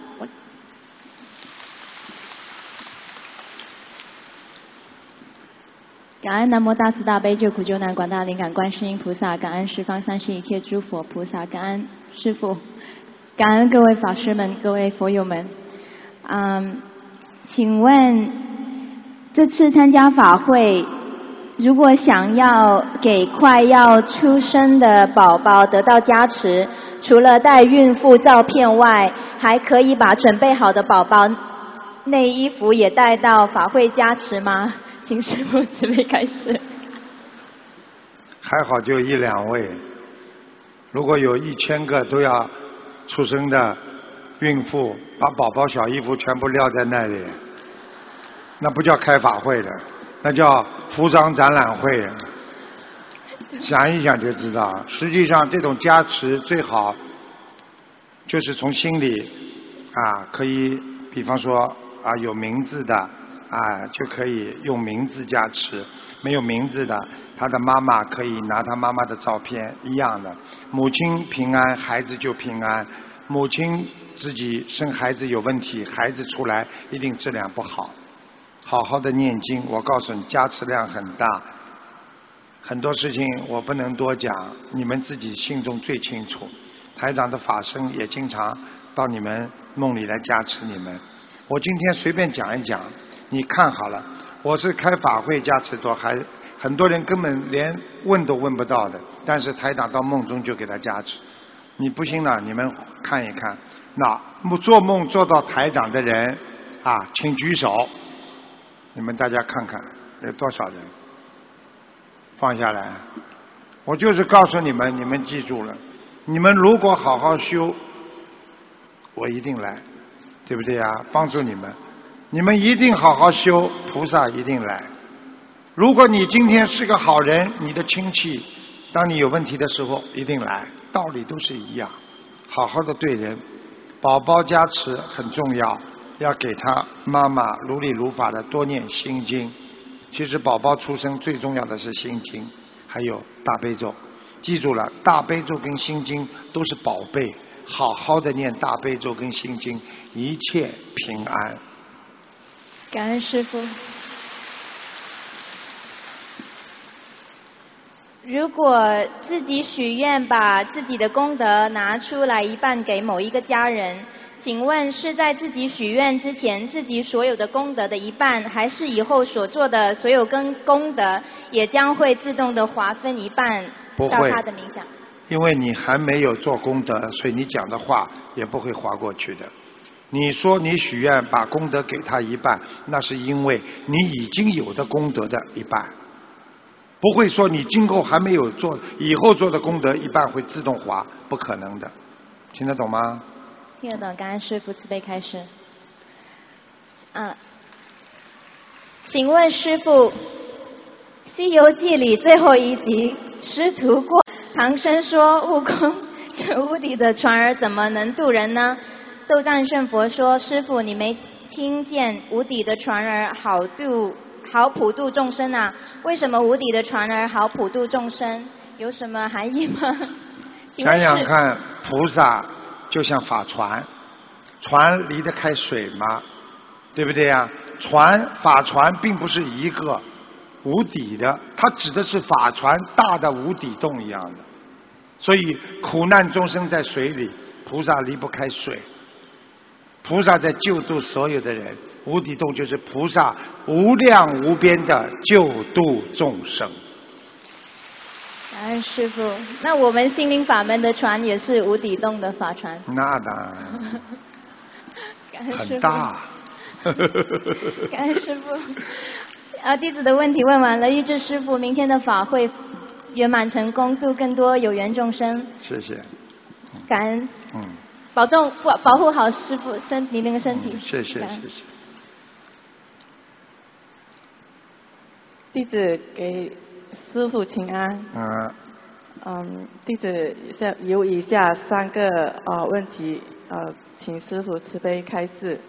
感恩南无大慈大悲救苦救难广大灵感观世音菩萨，感恩十方三世一切诸佛菩萨，感恩师父。感恩各位法师们，各位佛友们。请问这次参加法会，如果想要给快要出生的宝宝得到加持，除了带孕妇照片外，还可以把准备好的宝宝内衣服也带到法会加持吗？请师父慈悲开示。 还好就1-2位，如果有1000个都要出生的孕妇把宝宝小衣服全部撂在那里，那不叫开法会的，那叫服装展览会。想一想就知道，实际上这种加持最好就是从心里可以比方说有名字的就可以用名字加持，没有名字的他的妈妈可以拿他妈妈的照片一样的，母亲平安孩子就平安，母亲自己生孩子有问题，孩子出来一定质量不好。好好的念经，我告诉你加持量很大，很多事情我不能多讲，你们自己心中最清楚。台长的法身也经常到你们梦里来加持你们，我今天随便讲一讲，你看好了，我是开法会加持多，还很多人根本连问都问不到的，但是台长到梦中就给他加持。你不信了，你们看一看，那做梦做到台长的人请举手，你们大家看看有多少人？ 放下来。我就是告诉你们，你们记住了，你们如果好好修，我一定来，对不对呀？帮助你们，你们一定好好修，菩萨一定来。如果你今天是个好人，你的亲戚当你有问题的时候一定来，道理都是一样。好好的对人，宝宝加持很重要，要给他妈妈如理如法的多念心经。其实宝宝出生最重要的是心经，还有大悲咒。记住了，大悲咒跟心经都是宝贝，好好的念大悲咒跟心经，一切平安。 感恩师父。 如果自己许愿把自己的功德拿出来一半给某一个家人，请问是在自己许愿之前自己所有的功德的一半，还是以后所做的所有功德也将会自动的划分一半到他的名下？ 因为你还没有做功德，所以你讲的话也不会划过去的。你说你许愿把功德给他一半，那是因为你已经有的功德的一半，不会说你今后还没有做，以后做的功德一半会自动划，不可能的。听得懂吗？ 听得懂，感恩师父慈悲开示。请问师父，《西游记》里最后一集师徒过，唐僧说悟空这无底的船儿怎么能渡人呢？斗战胜佛说，师父你没听见无底的船儿好普度众生啊？为什么无底的船儿好普度众生？有什么含义吗？ 想想看，菩萨就像法船，船离得开水吗？对不对呀？法船并不是一个无底的，它指的是法船大的无底洞一样的。所以苦难众生在水里，菩萨离不开水，菩萨在救度所有的人，无底洞就是菩萨无量无边的救度众生。 感恩师父，那我们心灵法门的船也是无底洞的法船？ 那当然， 感恩师父很大。 感恩师父。弟子的问题问完了，预祝师父明天的法会圆满成功，度更多有缘众生。 谢谢。 感恩。保护好师父您那个身体。 谢谢谢谢。 弟子给师父请安。弟子有以下3个问题请师父慈悲开示。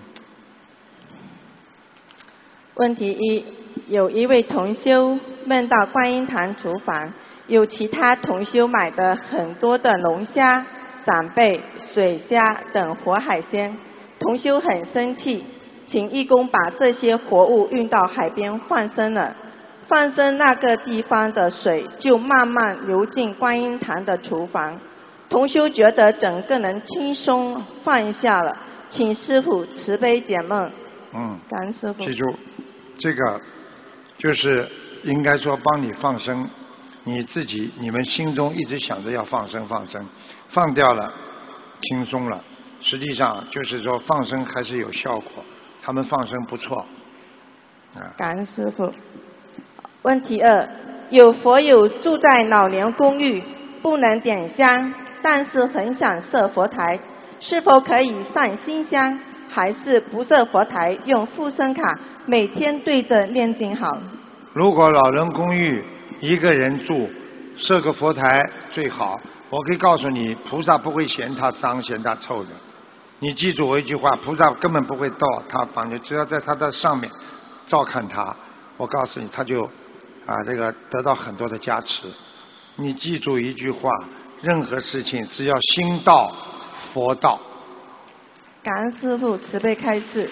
问题1，有一位同修梦到观音堂厨房有其他同修买的很多的龙虾、扇贝、水虾等活海鲜，同修很生气，请义工把这些活物运到海边放生了。放生那个地方的水就慢慢流进观音堂的厨房，同修觉得整个人轻松放下了，请师父慈悲解梦。感恩师父。 记住，这个就是应该说帮你放生，你们心中一直想着要放生，放掉了，轻松了。实际上就是说放生还是有效果，他们放生不错。 感恩师父。问题2，有佛友住在老年公寓，不能点香，但是很想设佛台，是否可以上新香，还是不设佛台，用护身卡每天对着念经好？ 如果老人公寓一个人住，设个佛台最好。我可以告诉你，菩萨不会嫌他脏嫌他臭的。你记住我一句话，菩萨根本不会到他房间，只要在他的上面照看他，我告诉你，他就这个得到很多的加持。你记住一句话，任何事情只要心到佛到。 感恩师父慈悲开示。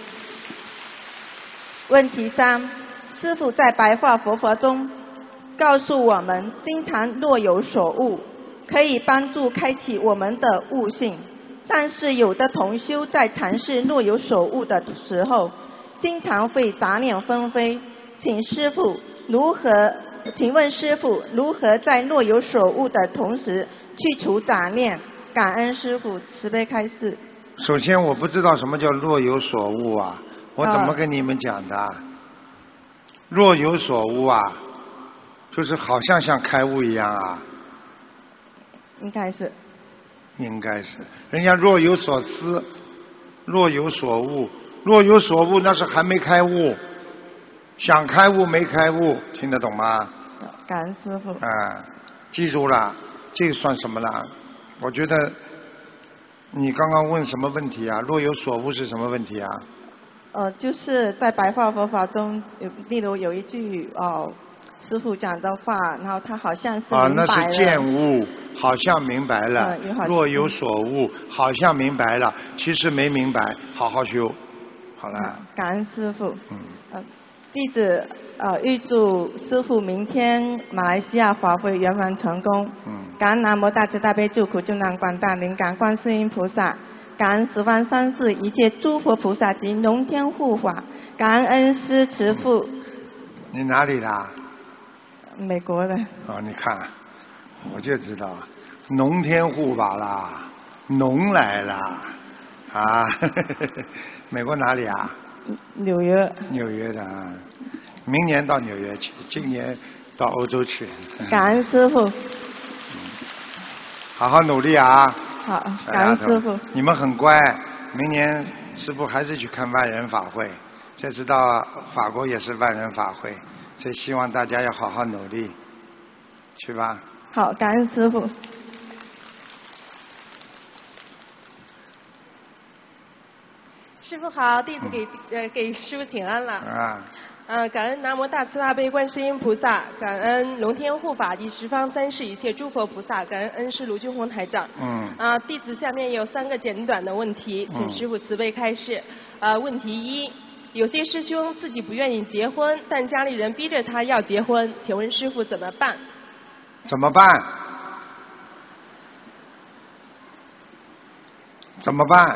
问题3，师父在白话佛法中告诉我们，经常若有所悟，可以帮助开启我们的悟性，但是有的同修在尝试若有所悟的时候，经常会杂念纷飞，请问师父如何在若有所悟的同时去除杂念？感恩师父慈悲开示。 首先我不知道什么叫若有所悟啊，我怎么跟你们讲的？若有所悟啊， 就是好像开悟一样啊。 应该是。 应该是，人家若有所思，若有所悟，若有所悟那是还没开悟，想开悟没开悟，听得懂吗？ 感恩师父。 记住了，这个算什么了？我觉得你刚刚问什么问题啊？若有所悟是什么问题啊？ 就是在白话佛法中，例如有一句师父讲的话，然后他好像是明白了。 那是见悟，好像明白了。若有所悟，好像明白了，其实没明白，好好修，好了。 感恩师父。弟子预祝师父明天马来西亚法会圆满成功。感恩南无大慈大悲救苦救难广大灵感观世音菩萨，感恩十方三世一切诸佛菩萨及龙天护法，感恩恩师慈父。 你哪里的？ 美国的。 你看，我就知道，龙天护法啦，龙来啦，美国哪里啊？ 纽约。 纽约的啊，明年到纽约去，今年到欧洲去。 感恩师父。 好好努力啊！ 好，感恩师父。 你们很乖，明年师父还是去看万人法会，这次到法国也是万人法会。所以希望大家要好好努力，去吧。 好，感恩师父。 师父好，弟子给师父请安了。感恩南无大慈大悲观世音菩萨，感恩龙天护法及十方三世一切诸佛菩萨，感恩恩师卢军宏台长。弟子下面有3个简短的问题，请师父慈悲开示。问题1。有些师兄自己不愿意结婚，但家里人逼着他要结婚，请问师父怎么办？ 怎么办？怎么办？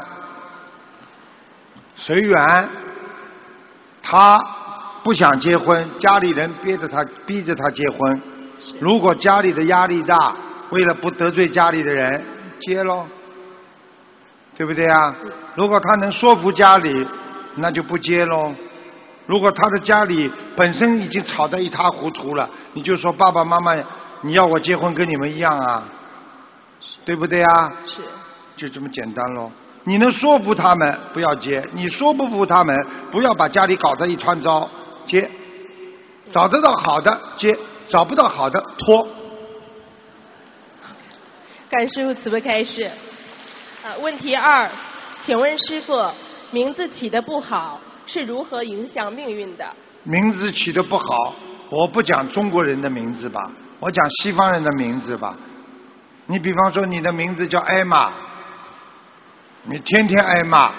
随缘。他不想结婚，家里人逼着他结婚。如果家里的压力大，为了不得罪家里的人，结咯，对不对啊？如果他能说服家里，那就不结喽。如果他的家里本身已经吵得一塌糊涂了，你就说爸爸妈妈，你要我结婚跟你们一样啊，对不对啊？ 是。 就这么简单喽。你能说服他们不要结，你说不服他们，不要把家里搞得一团糟，结。找得到好的结，找不到好的拖。 感师父慈悲开示。问题2，请问师父，名字起得不好是如何影响命运的？ 名字起得不好，我不讲中国人的名字吧，我讲西方人的名字吧。你比方说你的名字叫艾玛，你天天挨骂。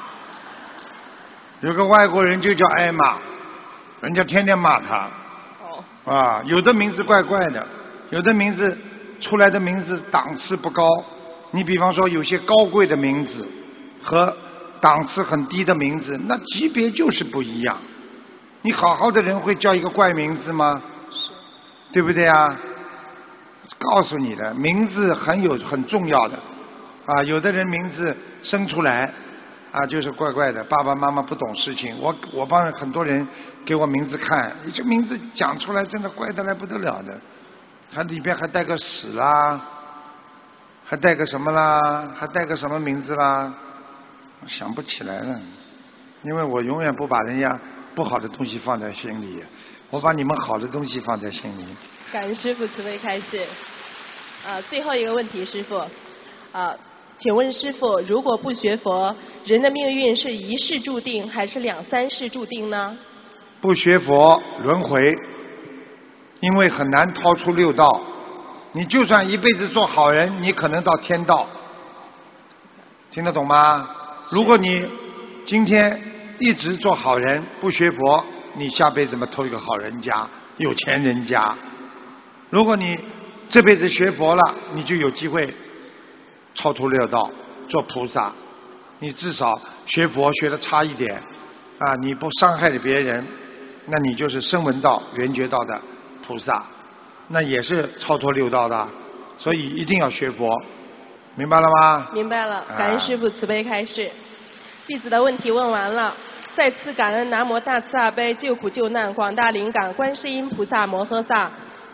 有个外国人就叫艾玛，人家天天骂他。有的名字怪怪的，有的名字出来的名字档次不高。你比方说有些高贵的名字和档次很低的名字，那级别就是不一样。你好好的人会叫一个怪名字吗？对不对啊？告诉你的，名字很重要的有的人名字生出来就是怪怪的，爸爸妈妈不懂事情。我帮很多人给我名字看，这名字讲出来真的怪得来不得了的，它里边还带个屎啦，还带个什么啦，还带个什么名字啦，想不起来了。因为我永远不把人家不好的东西放在心里，我把你们好的东西放在心里。 感恩师父慈悲开示。最后一个问题，师父，请问师父，如果不学佛，人的命运是一世注定还是2、3世注定呢？ 不学佛轮回，因为很难逃出六道。你就算一辈子做好人，你可能到天道，听得懂吗？如果你今天一直做好人，不学佛，你下辈子嘛投一个好人家，有钱人家。如果你这辈子学佛了，你就有机会超出六道，做菩萨。你至少学佛学得差一点你不伤害别人，那你就是声闻道、缘觉道的菩萨，那也是超脱六道的。所以一定要学佛，明白了吗？ 明白了，感恩师父慈悲开示。弟子的问题问完了，再次感恩南无大慈大悲救苦救难广大灵感观世音菩萨摩诃萨，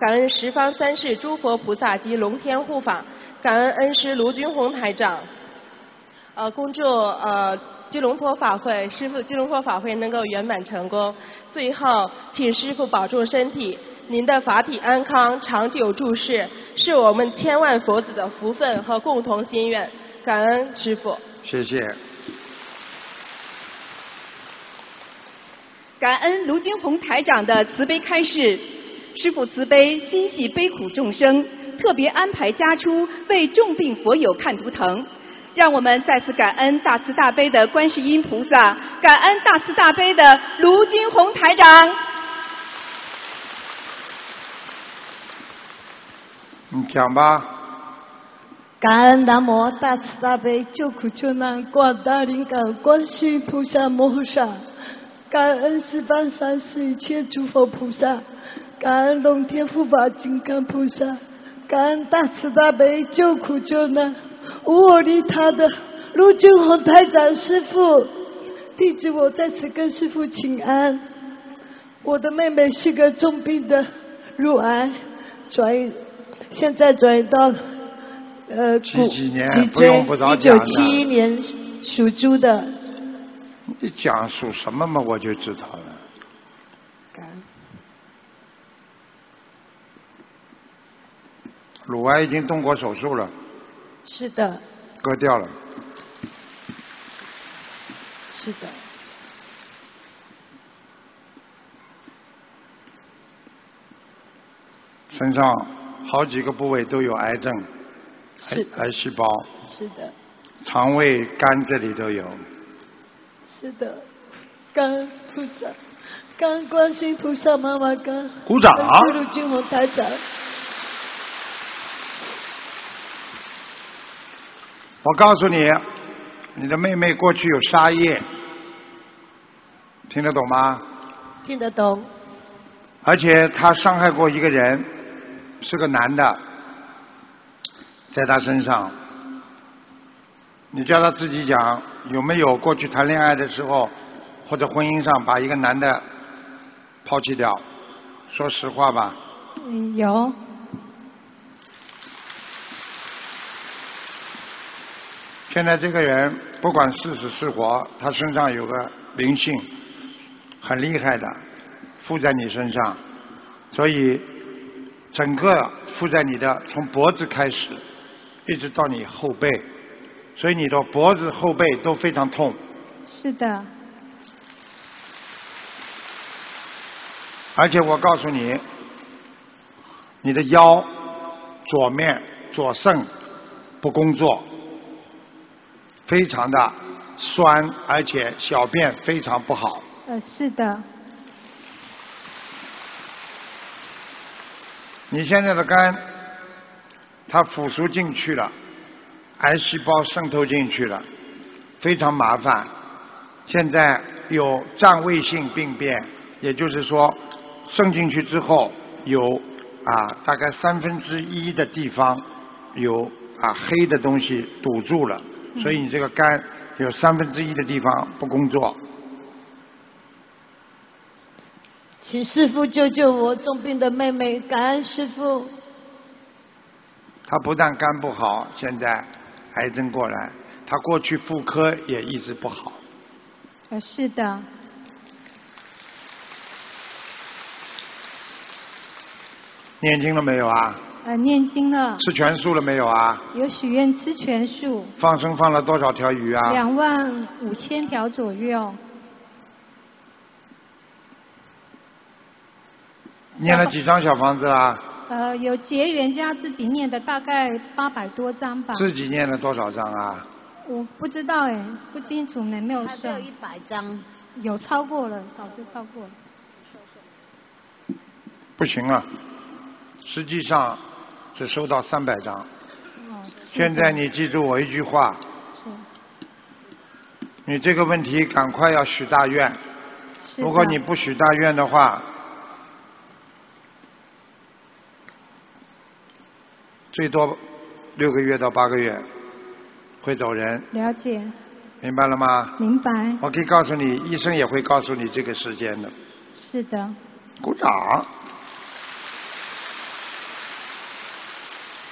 感恩十方三世诸佛菩萨及龙天护法，感恩恩师卢军宏台长。恭祝基隆坡法会师父基隆坡法会能够圆满成功。最后，请师父保重身体，您的法体安康，长久住世，是我们千万佛子的福分和共同心愿。感恩师父。 谢谢。 感恩卢军宏台长的慈悲开示，师父慈悲，心系悲苦众生，特别安排家出为重病佛友看图腾。让我们再次感恩大慈大悲的观世音菩萨，感恩大慈大悲的卢军宏台长。 你讲吧。 感恩南无大慈大悲救苦救难广大灵感观世音菩萨摩诃萨，感恩十方三世一切诸佛菩萨，感恩龙天护法金刚菩萨，感恩大慈大悲救苦救难无我利他的卢军宏台长师父，弟子我在此跟师父请安。我的妹妹是个重病的乳癌，现在转移到几年不用不着讲的。 1971年属猪的。 你讲属什么嘛，我就知道了。乳癌已经动过手术了。 是的。 割掉了。 是的。 身上好几个部位都有癌症，癌细胞。 是的。 肠胃、肝这里都有。 是的，感恩菩萨，感恩观世音菩萨妈妈，感恩鼓掌。 卢军宏台长。 我告诉你，你的妹妹过去有杀业，听得懂吗？ 听得懂。 而且她伤害过一个人，是个男的，在她身上。你叫她自己讲，有没有过去谈恋爱的时候，或者婚姻上把一个男的抛弃掉？说实话吧。 有。 现在这个人不管是死是活，他身上有个灵性，很厉害的，附在你身上，所以整个附在你的从脖子开始，一直到你后背，所以你的脖子后背都非常痛。 是的。 而且我告诉你，你的腰左面左肾不工作，非常的酸，而且小便非常不好。 是的。 你现在的肝，它腐蚀进去了，癌细胞渗透进去了，非常麻烦。现在有占位性病变，也就是说，渗进去之后有大概1/3的地方有黑的东西堵住了，所以你这个肝有1/3的地方不工作。 请师父救救我重病的妹妹，感恩师父。 她不但肝不好，现在癌症过来，她过去妇科也一直不好。 是的。 念经了没有啊？ 念经了。 吃全素了没有啊？ 有许愿吃全素。 放生放了多少条鱼啊 ？25000条左右。 念了几张小房子啊？ 有结缘加自己念的大概800多张吧。 自己念了多少张啊？ 我不知道不清楚呢，没有算。 还有100张。 有超过了，早就超过了。 不行了，实际上只收到300张。现在你记住我一句话，你这个问题赶快要许大愿。如果你不许大愿的话，最多6个月到8个月会走人。 了解。 明白了吗？ 明白。 我可以告诉你，医生也会告诉你这个时间的。 是的。 鼓掌。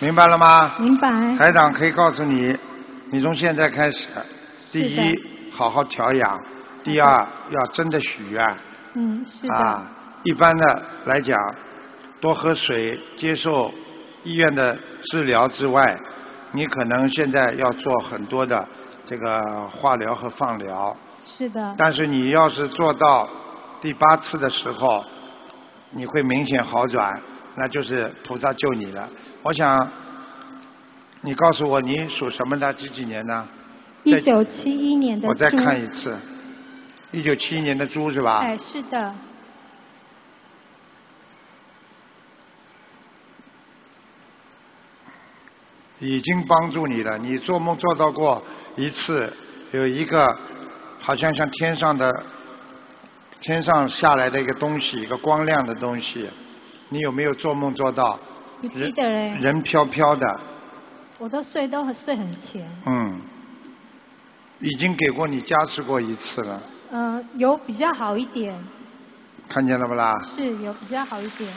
明白了吗？ 明白。 台长可以告诉你，你从现在开始，第一好好调养，第二要真的许愿。 是的。 啊，一般的来讲，多喝水，接受医院的治疗之外，你可能现在要做很多的这个化疗和放疗。 是的。 但是你要是做到第8次的时候，你会明显好转，那就是菩萨救你了。我想，你告诉我你属什么的？几年呢 ？1971年的猪。 我再看一次，1971年的猪是吧？ 哎，是的。 已经帮助你了，你做梦做到过一次，有一个好像天上下来的一个东西，一个光亮的东西，你有没有做梦做到？ 你记得嘞？ 人飘飘的。 我都睡很浅。 已经给过你加持过一次了。 有比较好一点。 看见了不啦？ 是有比较好一点。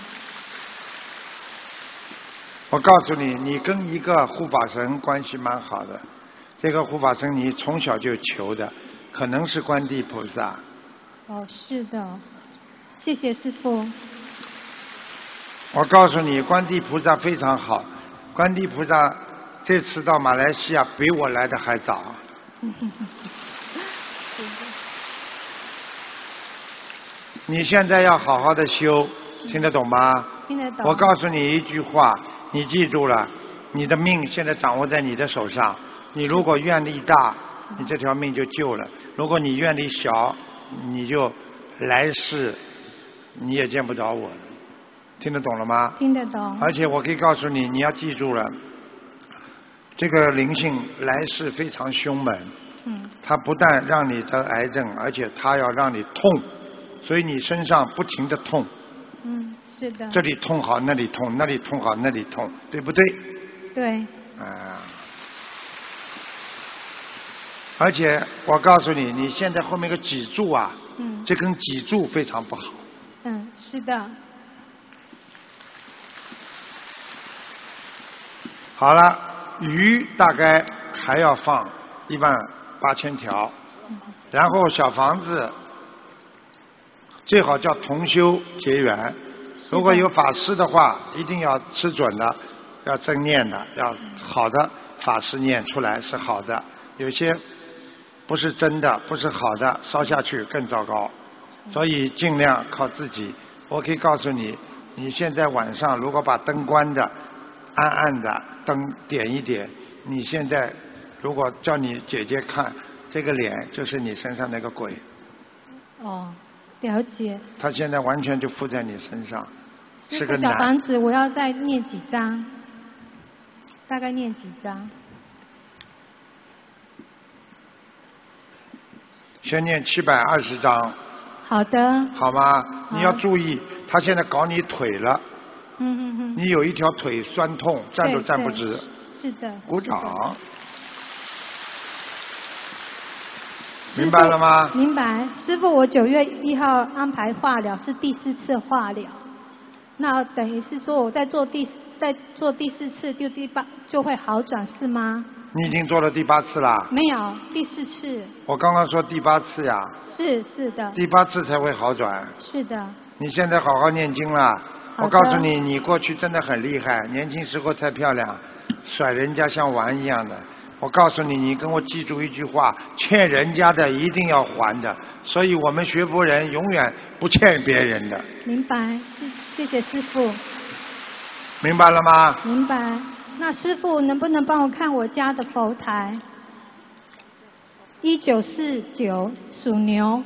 我告诉你，你跟一个护法神关系蛮好的，这个护法神你从小就求的，可能是观地菩萨。 是的，谢谢师父。 我告诉你，观地菩萨非常好，观地菩萨这次到马来西亚比我来的还早。你现在要好好的修，听得懂吗？ 听得懂。 我告诉你一句话，你记住了，你的命现在掌握在你的手上。你如果愿力大，你这条命就救了；如果你愿力小，你就来世你也见不着我了。听得懂了吗？ 听得懂。 而且我可以告诉你，你要记住了，这个灵性来世非常凶猛。它不但让你得癌症，而且它要让你痛，所以你身上不停的痛。 是的。 这里痛好，那里痛，那里痛好，那里痛，对不对？ 对。 而且我告诉你，你现在后面个脊柱啊，这根脊柱非常不好。 是的。 好了，鱼大概还要放18000条，然后小房子最好叫同修结缘。如果有法师的话，一定要吃准的，要真念的，要好的法师念出来是好的。有些不是真的，不是好的，烧下去更糟糕。所以尽量靠自己。我可以告诉你，你现在晚上如果把灯关的，暗暗的灯点一点，你现在如果叫你姐姐看这个脸，就是你身上那个鬼。 了解。 他现在完全就附在你身上，是个小房子我要再念几张？大概念几张？ 先念720张。 好的。 好吗？你要注意，他现在搞你腿了。你有一条腿酸痛，站都站不直。 是的。 鼓掌。明白了吗？ 明白。师父，我9月1号安排化疗，是第4次化疗。那等于是说我再做第4次，就第8就会好转是吗？ 你已经做了第8次啦？ 没有，第4次。 我刚刚说第8次呀。 是的。 第8次才会好转。 是的。 你现在好好念经了。我告诉你，你过去真的很厉害，年轻时候太漂亮，甩人家像玩一样的。我告诉你，你跟我记住一句话，欠人家的一定要还的。所以我们学佛人永远不欠别人的。 明白，谢谢师父。 明白了吗？ 明白。那师父能不能帮我看我家的佛台？1949属牛。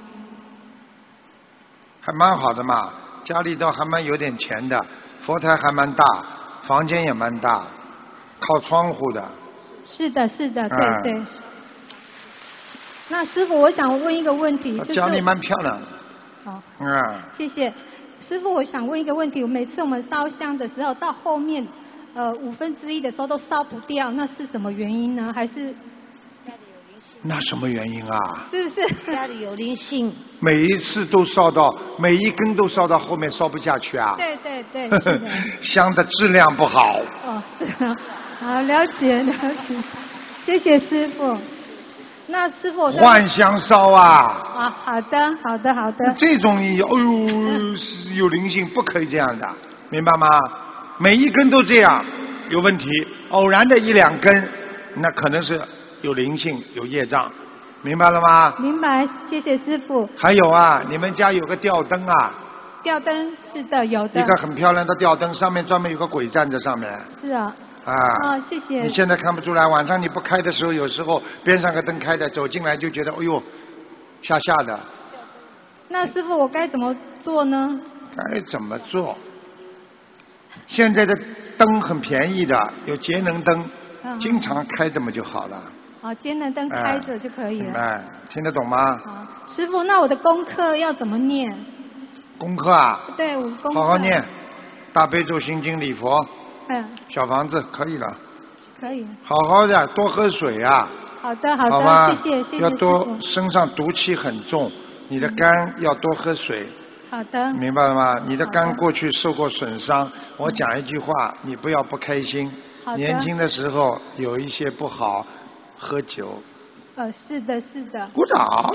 还蛮好的嘛，家里倒还蛮有点钱的，佛台还蛮大，房间也蛮大，靠窗户的。 是的，对。那师父，我想问一个问题，就是家里蛮漂亮的。 好。谢谢。师父，我想问一个问题，每次我们烧香的时候，到后面1/5的时候都烧不掉，那是什么原因呢？还是家里有灵性？ 那什么原因啊？ 是不是？ 家里有灵性。 每一次都烧到，每一根都烧到后面烧不下去啊？ 对对对，是的。 香的质量不好。 哦，是啊，好，了解了解，谢谢师傅。那师傅换香烧啊！ 啊，好的好的好的。 这种有灵性，不可以这样的，明白吗？每一根都这样有问题，偶然的一两根，那可能是有灵性有业障，明白了吗？ 明白，谢谢师傅。 还有啊，你们家有个吊灯啊？ 吊灯是的，有的。 一个很漂亮的吊灯，上面专门有个鬼站在上面。 是啊。 啊。 哦，谢谢。 你现在看不出来，晚上你不开的时候，有时候边上个灯开的，走进来就觉得哎呦，吓的。 那师傅，我该怎么做呢？ 该怎么做？现在的灯很便宜的，有节能灯，经常开这么就好了。 哦，节能灯开着就可以了。 哎，听得懂吗？ 好，师傅，那我的功课要怎么念？ 功课啊？ 对，我功课。 好好念，大悲咒、心经、礼佛。小房子可以了。 可以。 好好的，多喝水啊。 好的好的， 好吧， 谢谢谢谢。 要多，身上毒气很重，你的肝要多喝水。 好的。 明白了吗？你的肝过去受过损伤，我讲一句话，你不要不开心。年轻的时候有一些不好，喝酒。 是的是的。 鼓掌。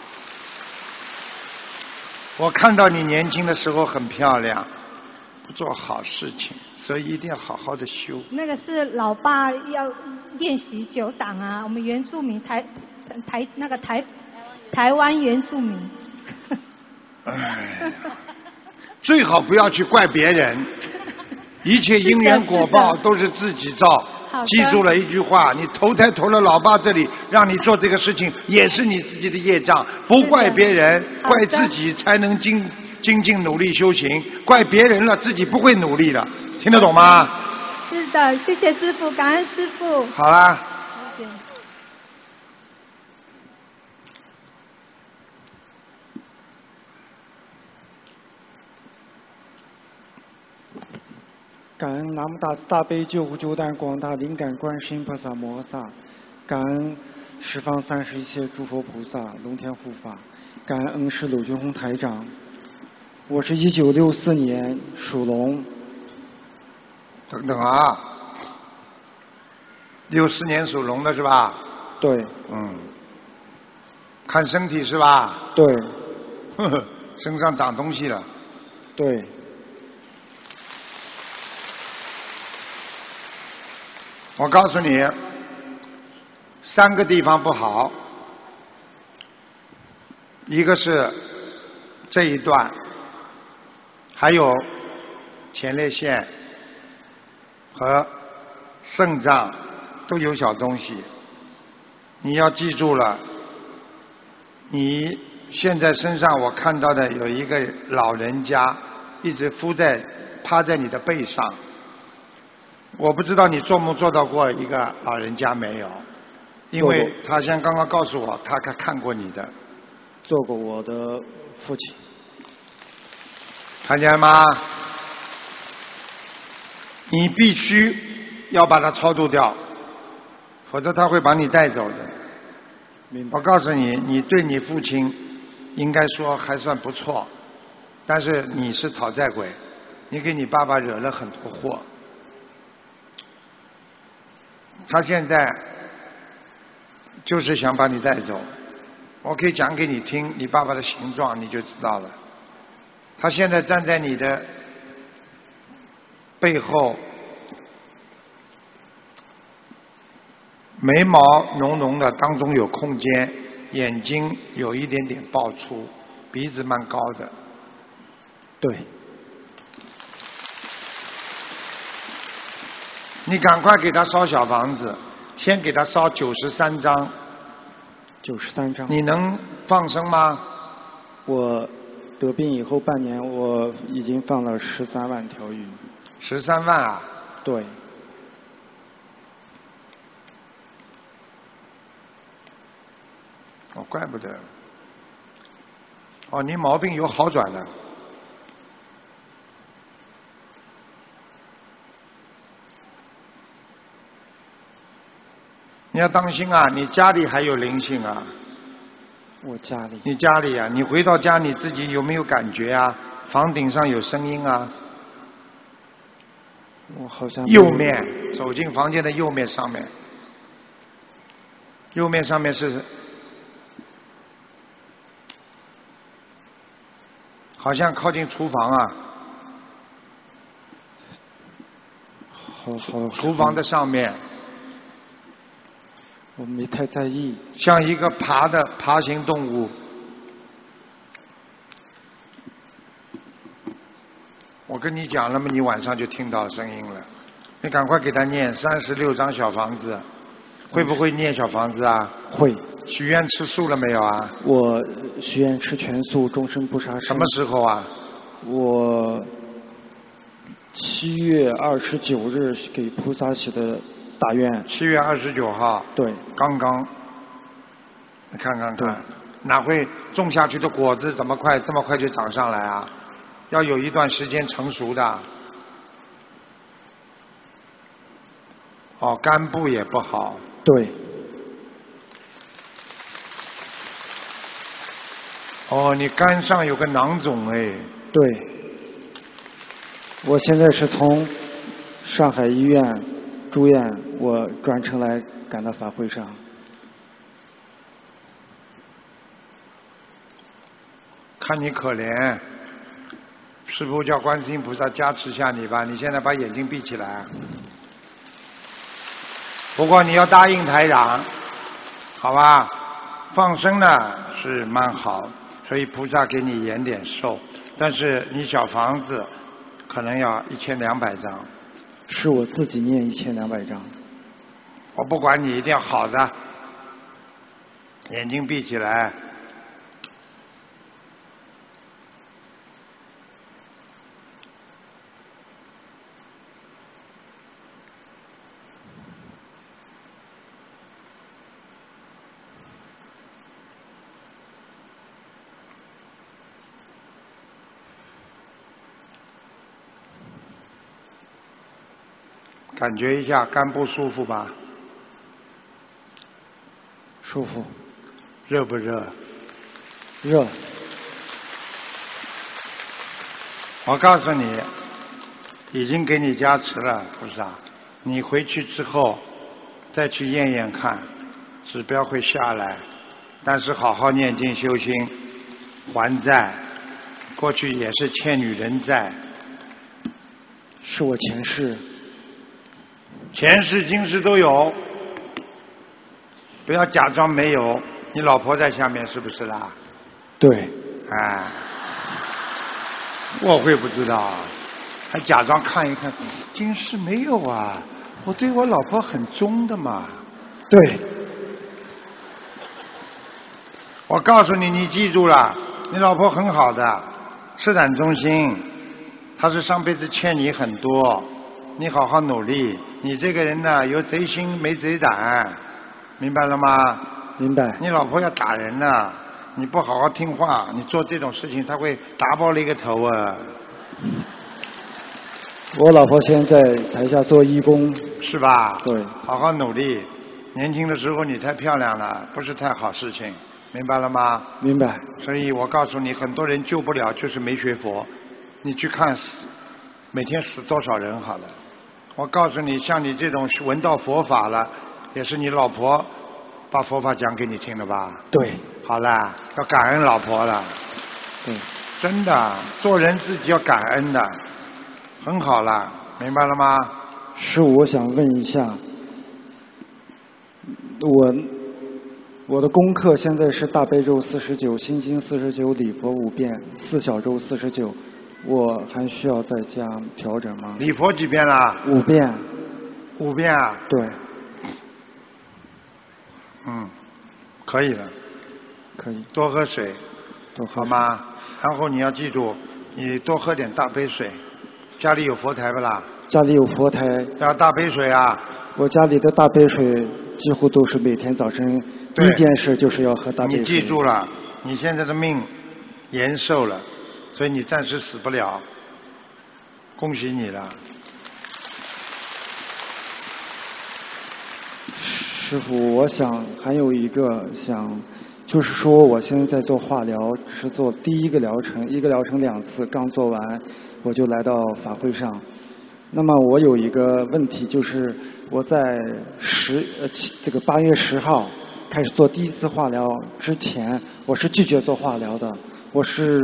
我看到你年轻的时候很漂亮，不做好事情，所以一定要好好的修。 那个是老爸要练习9档啊，我们原住民台湾原住民。 哎，最好不要去怪别人，一切因缘果报都是自己造。记住了一句话，你投胎投了老爸这里，让你做这个事情，也是你自己的业障，不怪别人，怪自己才能精进努力修行，怪别人了自己不会努力了，听得懂吗？ 是的，谢谢师父，感恩师父。 好啦。 谢谢。 感恩南无大悲救苦救难广大灵感观世音菩萨摩诃萨，感恩十方三世一切诸佛菩萨龙天护法，感恩恩师鲁军宏台长。我是1964年属龙。 等等啊，64年属龙的是吧？ 对。 看身体是吧？ 对。 呵呵，身上长东西了。 对。 我告诉你，3个地方不好，一个是这一段，还有前列腺和肾脏都有小东西。你要记住了，你现在身上我看到的有一个老人家一直趴在你的背上。我不知道你做梦做到过一个老人家没有，因为他像刚刚告诉我，他看过你的。 做过我的父亲。 看见了吗？你必须要把它超度掉，否则他会把你带走的。我告诉你，你对你父亲应该说还算不错，但是你是讨债鬼，你给你爸爸惹了很多祸。他现在就是想把你带走，我可以讲给你听，你爸爸的形状你就知道了。他现在站在你的背后，眉毛浓浓的，当中有空间，眼睛有一点点爆出，鼻子蛮高的。 对。 你赶快给他烧小房子，先给他烧93张。 93张。 你能放生吗？ 我得病以后半年，我已经放了13万条鱼。 13万啊？ 对。 哦，怪不得。哦，你毛病有好转了。 你要当心啊！你家里还有灵性啊？ 我家里。 你家里啊？你回到家你自己有没有感觉啊？房顶上有声音啊？ 我好像。 右面，走进房间的右面上面，右面上面是，好像靠近厨房啊。 好。 厨房的上面。 我没太在意。 像一个爬行动物。我跟你讲了嘛，你晚上就听到声音了。你赶快给他念36张小房子，会不会念小房子啊？ 会。 许愿吃素了没有啊？ 我许愿吃全素，终身不杀生。 什么时候啊？ 我7月29日给菩萨许的大愿。 7月29号。 对。 刚刚。你看。哪会种下去的果子这么快就长上来啊？要有一段时间成熟的。肝部也不好。 对。 你肝上有个囊肿哎。 对。我现在是从上海医院住院，我专程来赶到法会上。 看你可怜。师父叫观世音菩萨加持下你吧，你现在把眼睛闭起来。不过你要答应台长，好吧？放生呢是蛮好，所以菩萨给你延点寿，但是你小房子可能要1200张。 是我自己念1200张。 我不管你，一定要好的。眼睛闭起来。感觉一下肝部舒服吧？ 舒服。 热不热？ 热。 我告诉你，已经给你加持了，菩萨。你回去之后再去验验看，指标会下来。但是好好念经修心，还债。过去也是欠女人债。 是我前世。 前世今世都有，不要假装没有。你老婆在下面是不是啦？ 对。 我会不知道，还假装看一看，今世没有啊，我对我老婆很忠的嘛。 对。 我告诉你，你记住了，你老婆很好的，赤胆忠心，她是上辈子欠你很多。你好好努力，你这个人呢有贼心没贼胆，明白了吗？ 明白。 你老婆要打人呢，你不好好听话，你做这种事情，她会打爆了一个头啊。 我老婆现在台下做义工。 是吧？ 对。 好好努力，年轻的时候你太漂亮了，不是太好事情，明白了吗？ 明白。 所以我告诉你，很多人救不了，就是没学佛。你去看每天死多少人好了。我告诉你，像你这种闻到佛法了，也是你老婆把佛法讲给你听了吧？ 对。 好了，要感恩老婆了。 对。 真的，做人自己要感恩的，很好了，明白了吗？ 是，我想问一下，我的功课现在是大悲咒49，心经49，礼佛5遍，4小咒49。我还需要再加调整吗？ 礼佛几遍啦 ？5遍。 5遍啊？ 对。 可以了。 可以。 多喝水。 多喝。 好吗？然后你要记住，你多喝点大杯水。家里有佛台不啦？ 家里有佛台。 要大杯水啊。 我家里的大杯水几乎都是每天早晨第一件事就是要喝大杯水。 你记住了，你现在的命延寿了。所以你暂时死不了，恭喜你了。 师傅，我想还有一个就是说我现在在做化疗，只是做第一个疗程2次，刚做完我就来到法会上。那么我有一个问题，就是我在8月10号开始做第一次化疗之前，我是拒绝做化疗的，我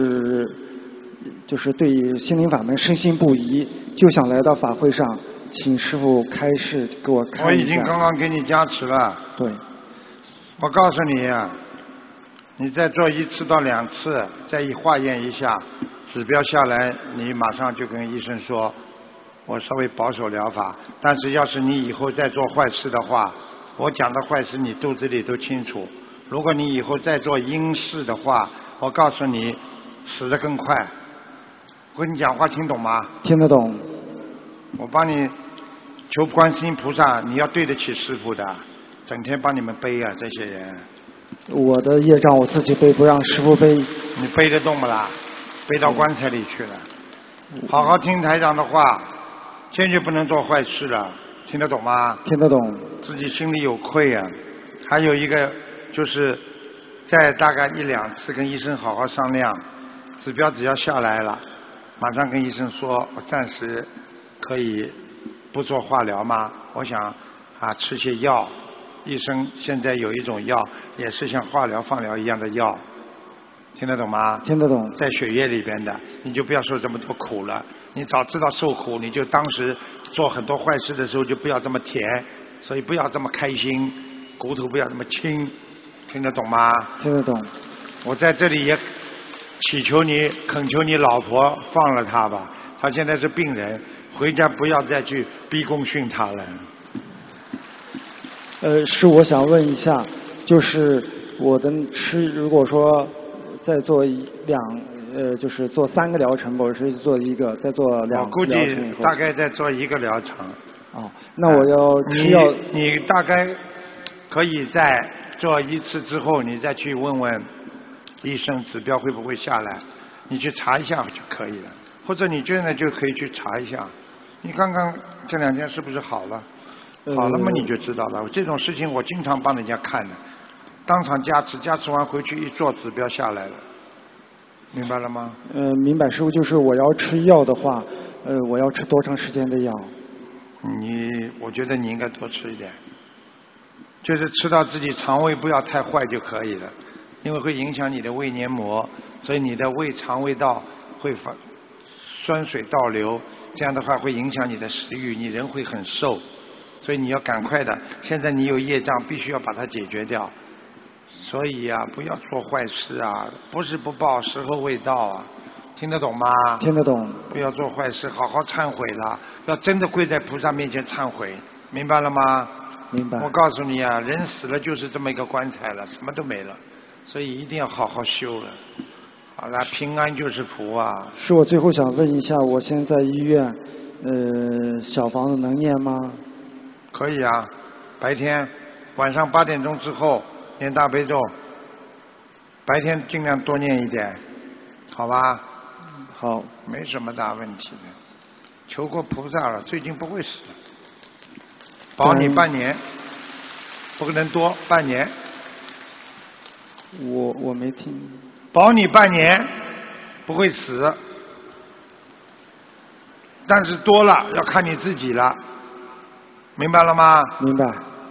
就是对心灵法门深信不疑，就想来到法会上，请师父开示给我看一下。 我已经刚刚给你加持了。 对。 我告诉你啊，你再做1次到2次，再化验一下，指标下来，你马上就跟医生说，我稍微保守疗法。但是要是你以后再做坏事的话，我讲的坏事你肚子里都清楚。如果你以后再做阴事的话，我告诉你，死得更快。我跟你讲话听懂吗？ 听得懂。 我帮你求观世音菩萨，你要对得起师父的，整天帮你们背啊，这些人。 我的业障我自己背，不让师父背。 你背得动不啦？背到棺材里去了。好好听台长的话，坚决不能做坏事了，听得懂吗？ 听得懂。 自己心里有愧啊。还有一个就是再大概1、2次跟医生好好商量，指标只要下来了，马上跟医生说，我暂时可以不做化疗吗？我想吃些药。医生现在有一种药，也是像化疗、放疗一样的药，听得懂吗？ 听得懂。 在血液里边的，你就不要受这么多苦了。你早知道受苦，你就当时做很多坏事的时候就不要这么甜，所以不要这么开心，骨头不要这么轻，听得懂吗？ 听得懂。 我在这里也祈求你、恳求你老婆放了他吧，他现在是病人，回家不要再去逼供训他了。 是我想问一下，就是我的如果说再做就是做3个疗程，我是做1个，再做2 我估计大概再做1个疗程。 哦，那我要吃药。 你大概可以在做1次之后，你再去问问医生指标会不会下来，你去查一下就可以了。或者你现在就可以去查一下，你刚刚这2天是不是好了？好了嘛，你就知道了。这种事情我经常帮人家看的，当场加持完回去一做，指标下来了，明白了吗？ 明白，师傅。就是我要吃药的话，我要吃多长时间的药？ 我觉得你应该多吃一点，就是吃到自己肠胃不要太坏就可以了，因为会影响你的胃黏膜，所以你的肠胃道会酸水倒流，这样的话会影响你的食欲，你人会很瘦。所以你要赶快的，现在你有业障，必须要把它解决掉。所以不要做坏事啊，不是不报，时候未到啊，听得懂吗？ 听得懂。 不要做坏事，好好忏悔了，要真的跪在菩萨面前忏悔，明白了吗？ 明白。 我告诉你啊，人死了就是这么一个棺材了，什么都没了，所以一定要好好修了。好了，平安就是福啊。 是我最后想问一下，我现在医院，小房子能念吗？ 可以啊，白天晚上8点钟之后念大悲咒，白天尽量多念一点，好吧？ 好， 没什么大问题的，求过菩萨了，最近不会死的，保你半年，不能多，半年。 我没听。 保你半年，不会死，但是多了要看你自己了。明白了吗？ 明白。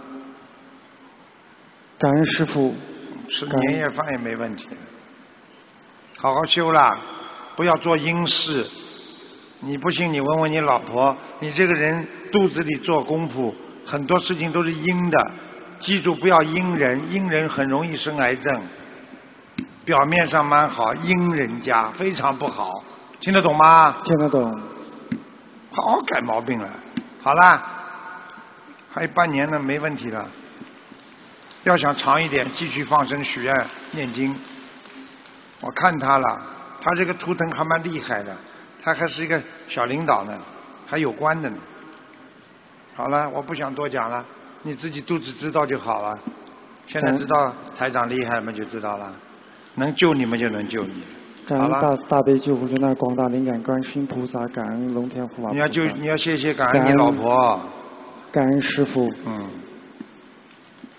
感恩师父。 吃年夜饭也没问题。好好修啦，不要做阴事。你不信你问问你老婆，你这个人肚子里做功夫，很多事情都是阴的。记住不要阴人，阴人很容易生癌症。表面上蛮好，阴人家非常不好，听得懂吗？ 听得懂。 好好改毛病了。好啦。还有半年呢，没问题了。要想长一点，继续放生许愿念经。我看他了，他这个图腾还蛮厉害的，他还是一个小领导呢，还有官的呢。好了，我不想多讲了，你自己肚子知道就好了。现在知道台长厉害嘛，就知道了，能救你们就能救你。 感恩大悲救苦救难广大灵感观世音菩萨，感恩龙天护法菩萨。 你要谢谢感恩你老婆。 感恩师父。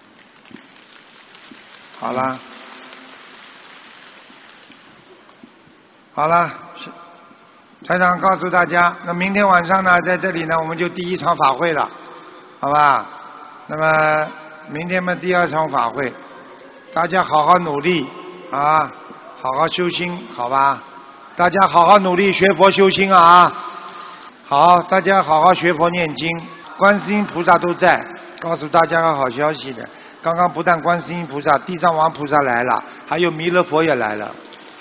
好了，好了，台长告诉大家，那明天晚上呢，在这里呢，我们就第一场法会了，好吧？那么明天嘛，第二场法会，大家好好努力啊，好好修心，好吧？大家好好努力学佛修心啊！好，大家好好学佛念经，观世音菩萨都在，告诉大家个好消息的。刚刚不但观世音菩萨、地藏王菩萨来了，还有弥勒佛也来了。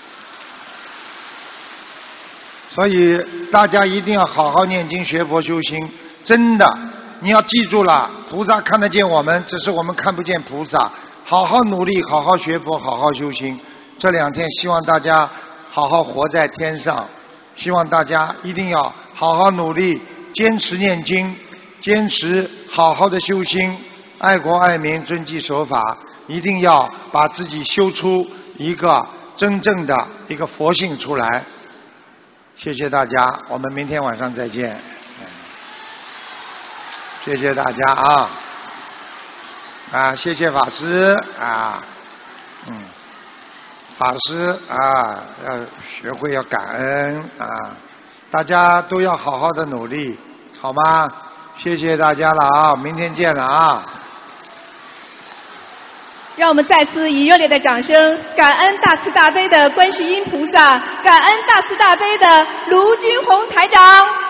所以大家一定要好好念经学佛修心，真的，你要记住了，菩萨看得见我们，只是我们看不见菩萨。好好努力，好好学佛，好好修心。这2天希望大家好好活在天上，希望大家一定要好好努力，坚持念经，坚持好好的修心，爱国爱民，遵纪守法，一定要把自己修出一个真正的一个佛性出来。谢谢大家，我们明天晚上再见。谢谢大家啊！谢谢法师啊，法师啊，要学会要感恩啊，大家都要好好的努力，好吗？谢谢大家了啊，明天见了啊！ 让我们再次以热烈的掌声，感恩大慈大悲的观世音菩萨，感恩大慈大悲的卢军宏台长。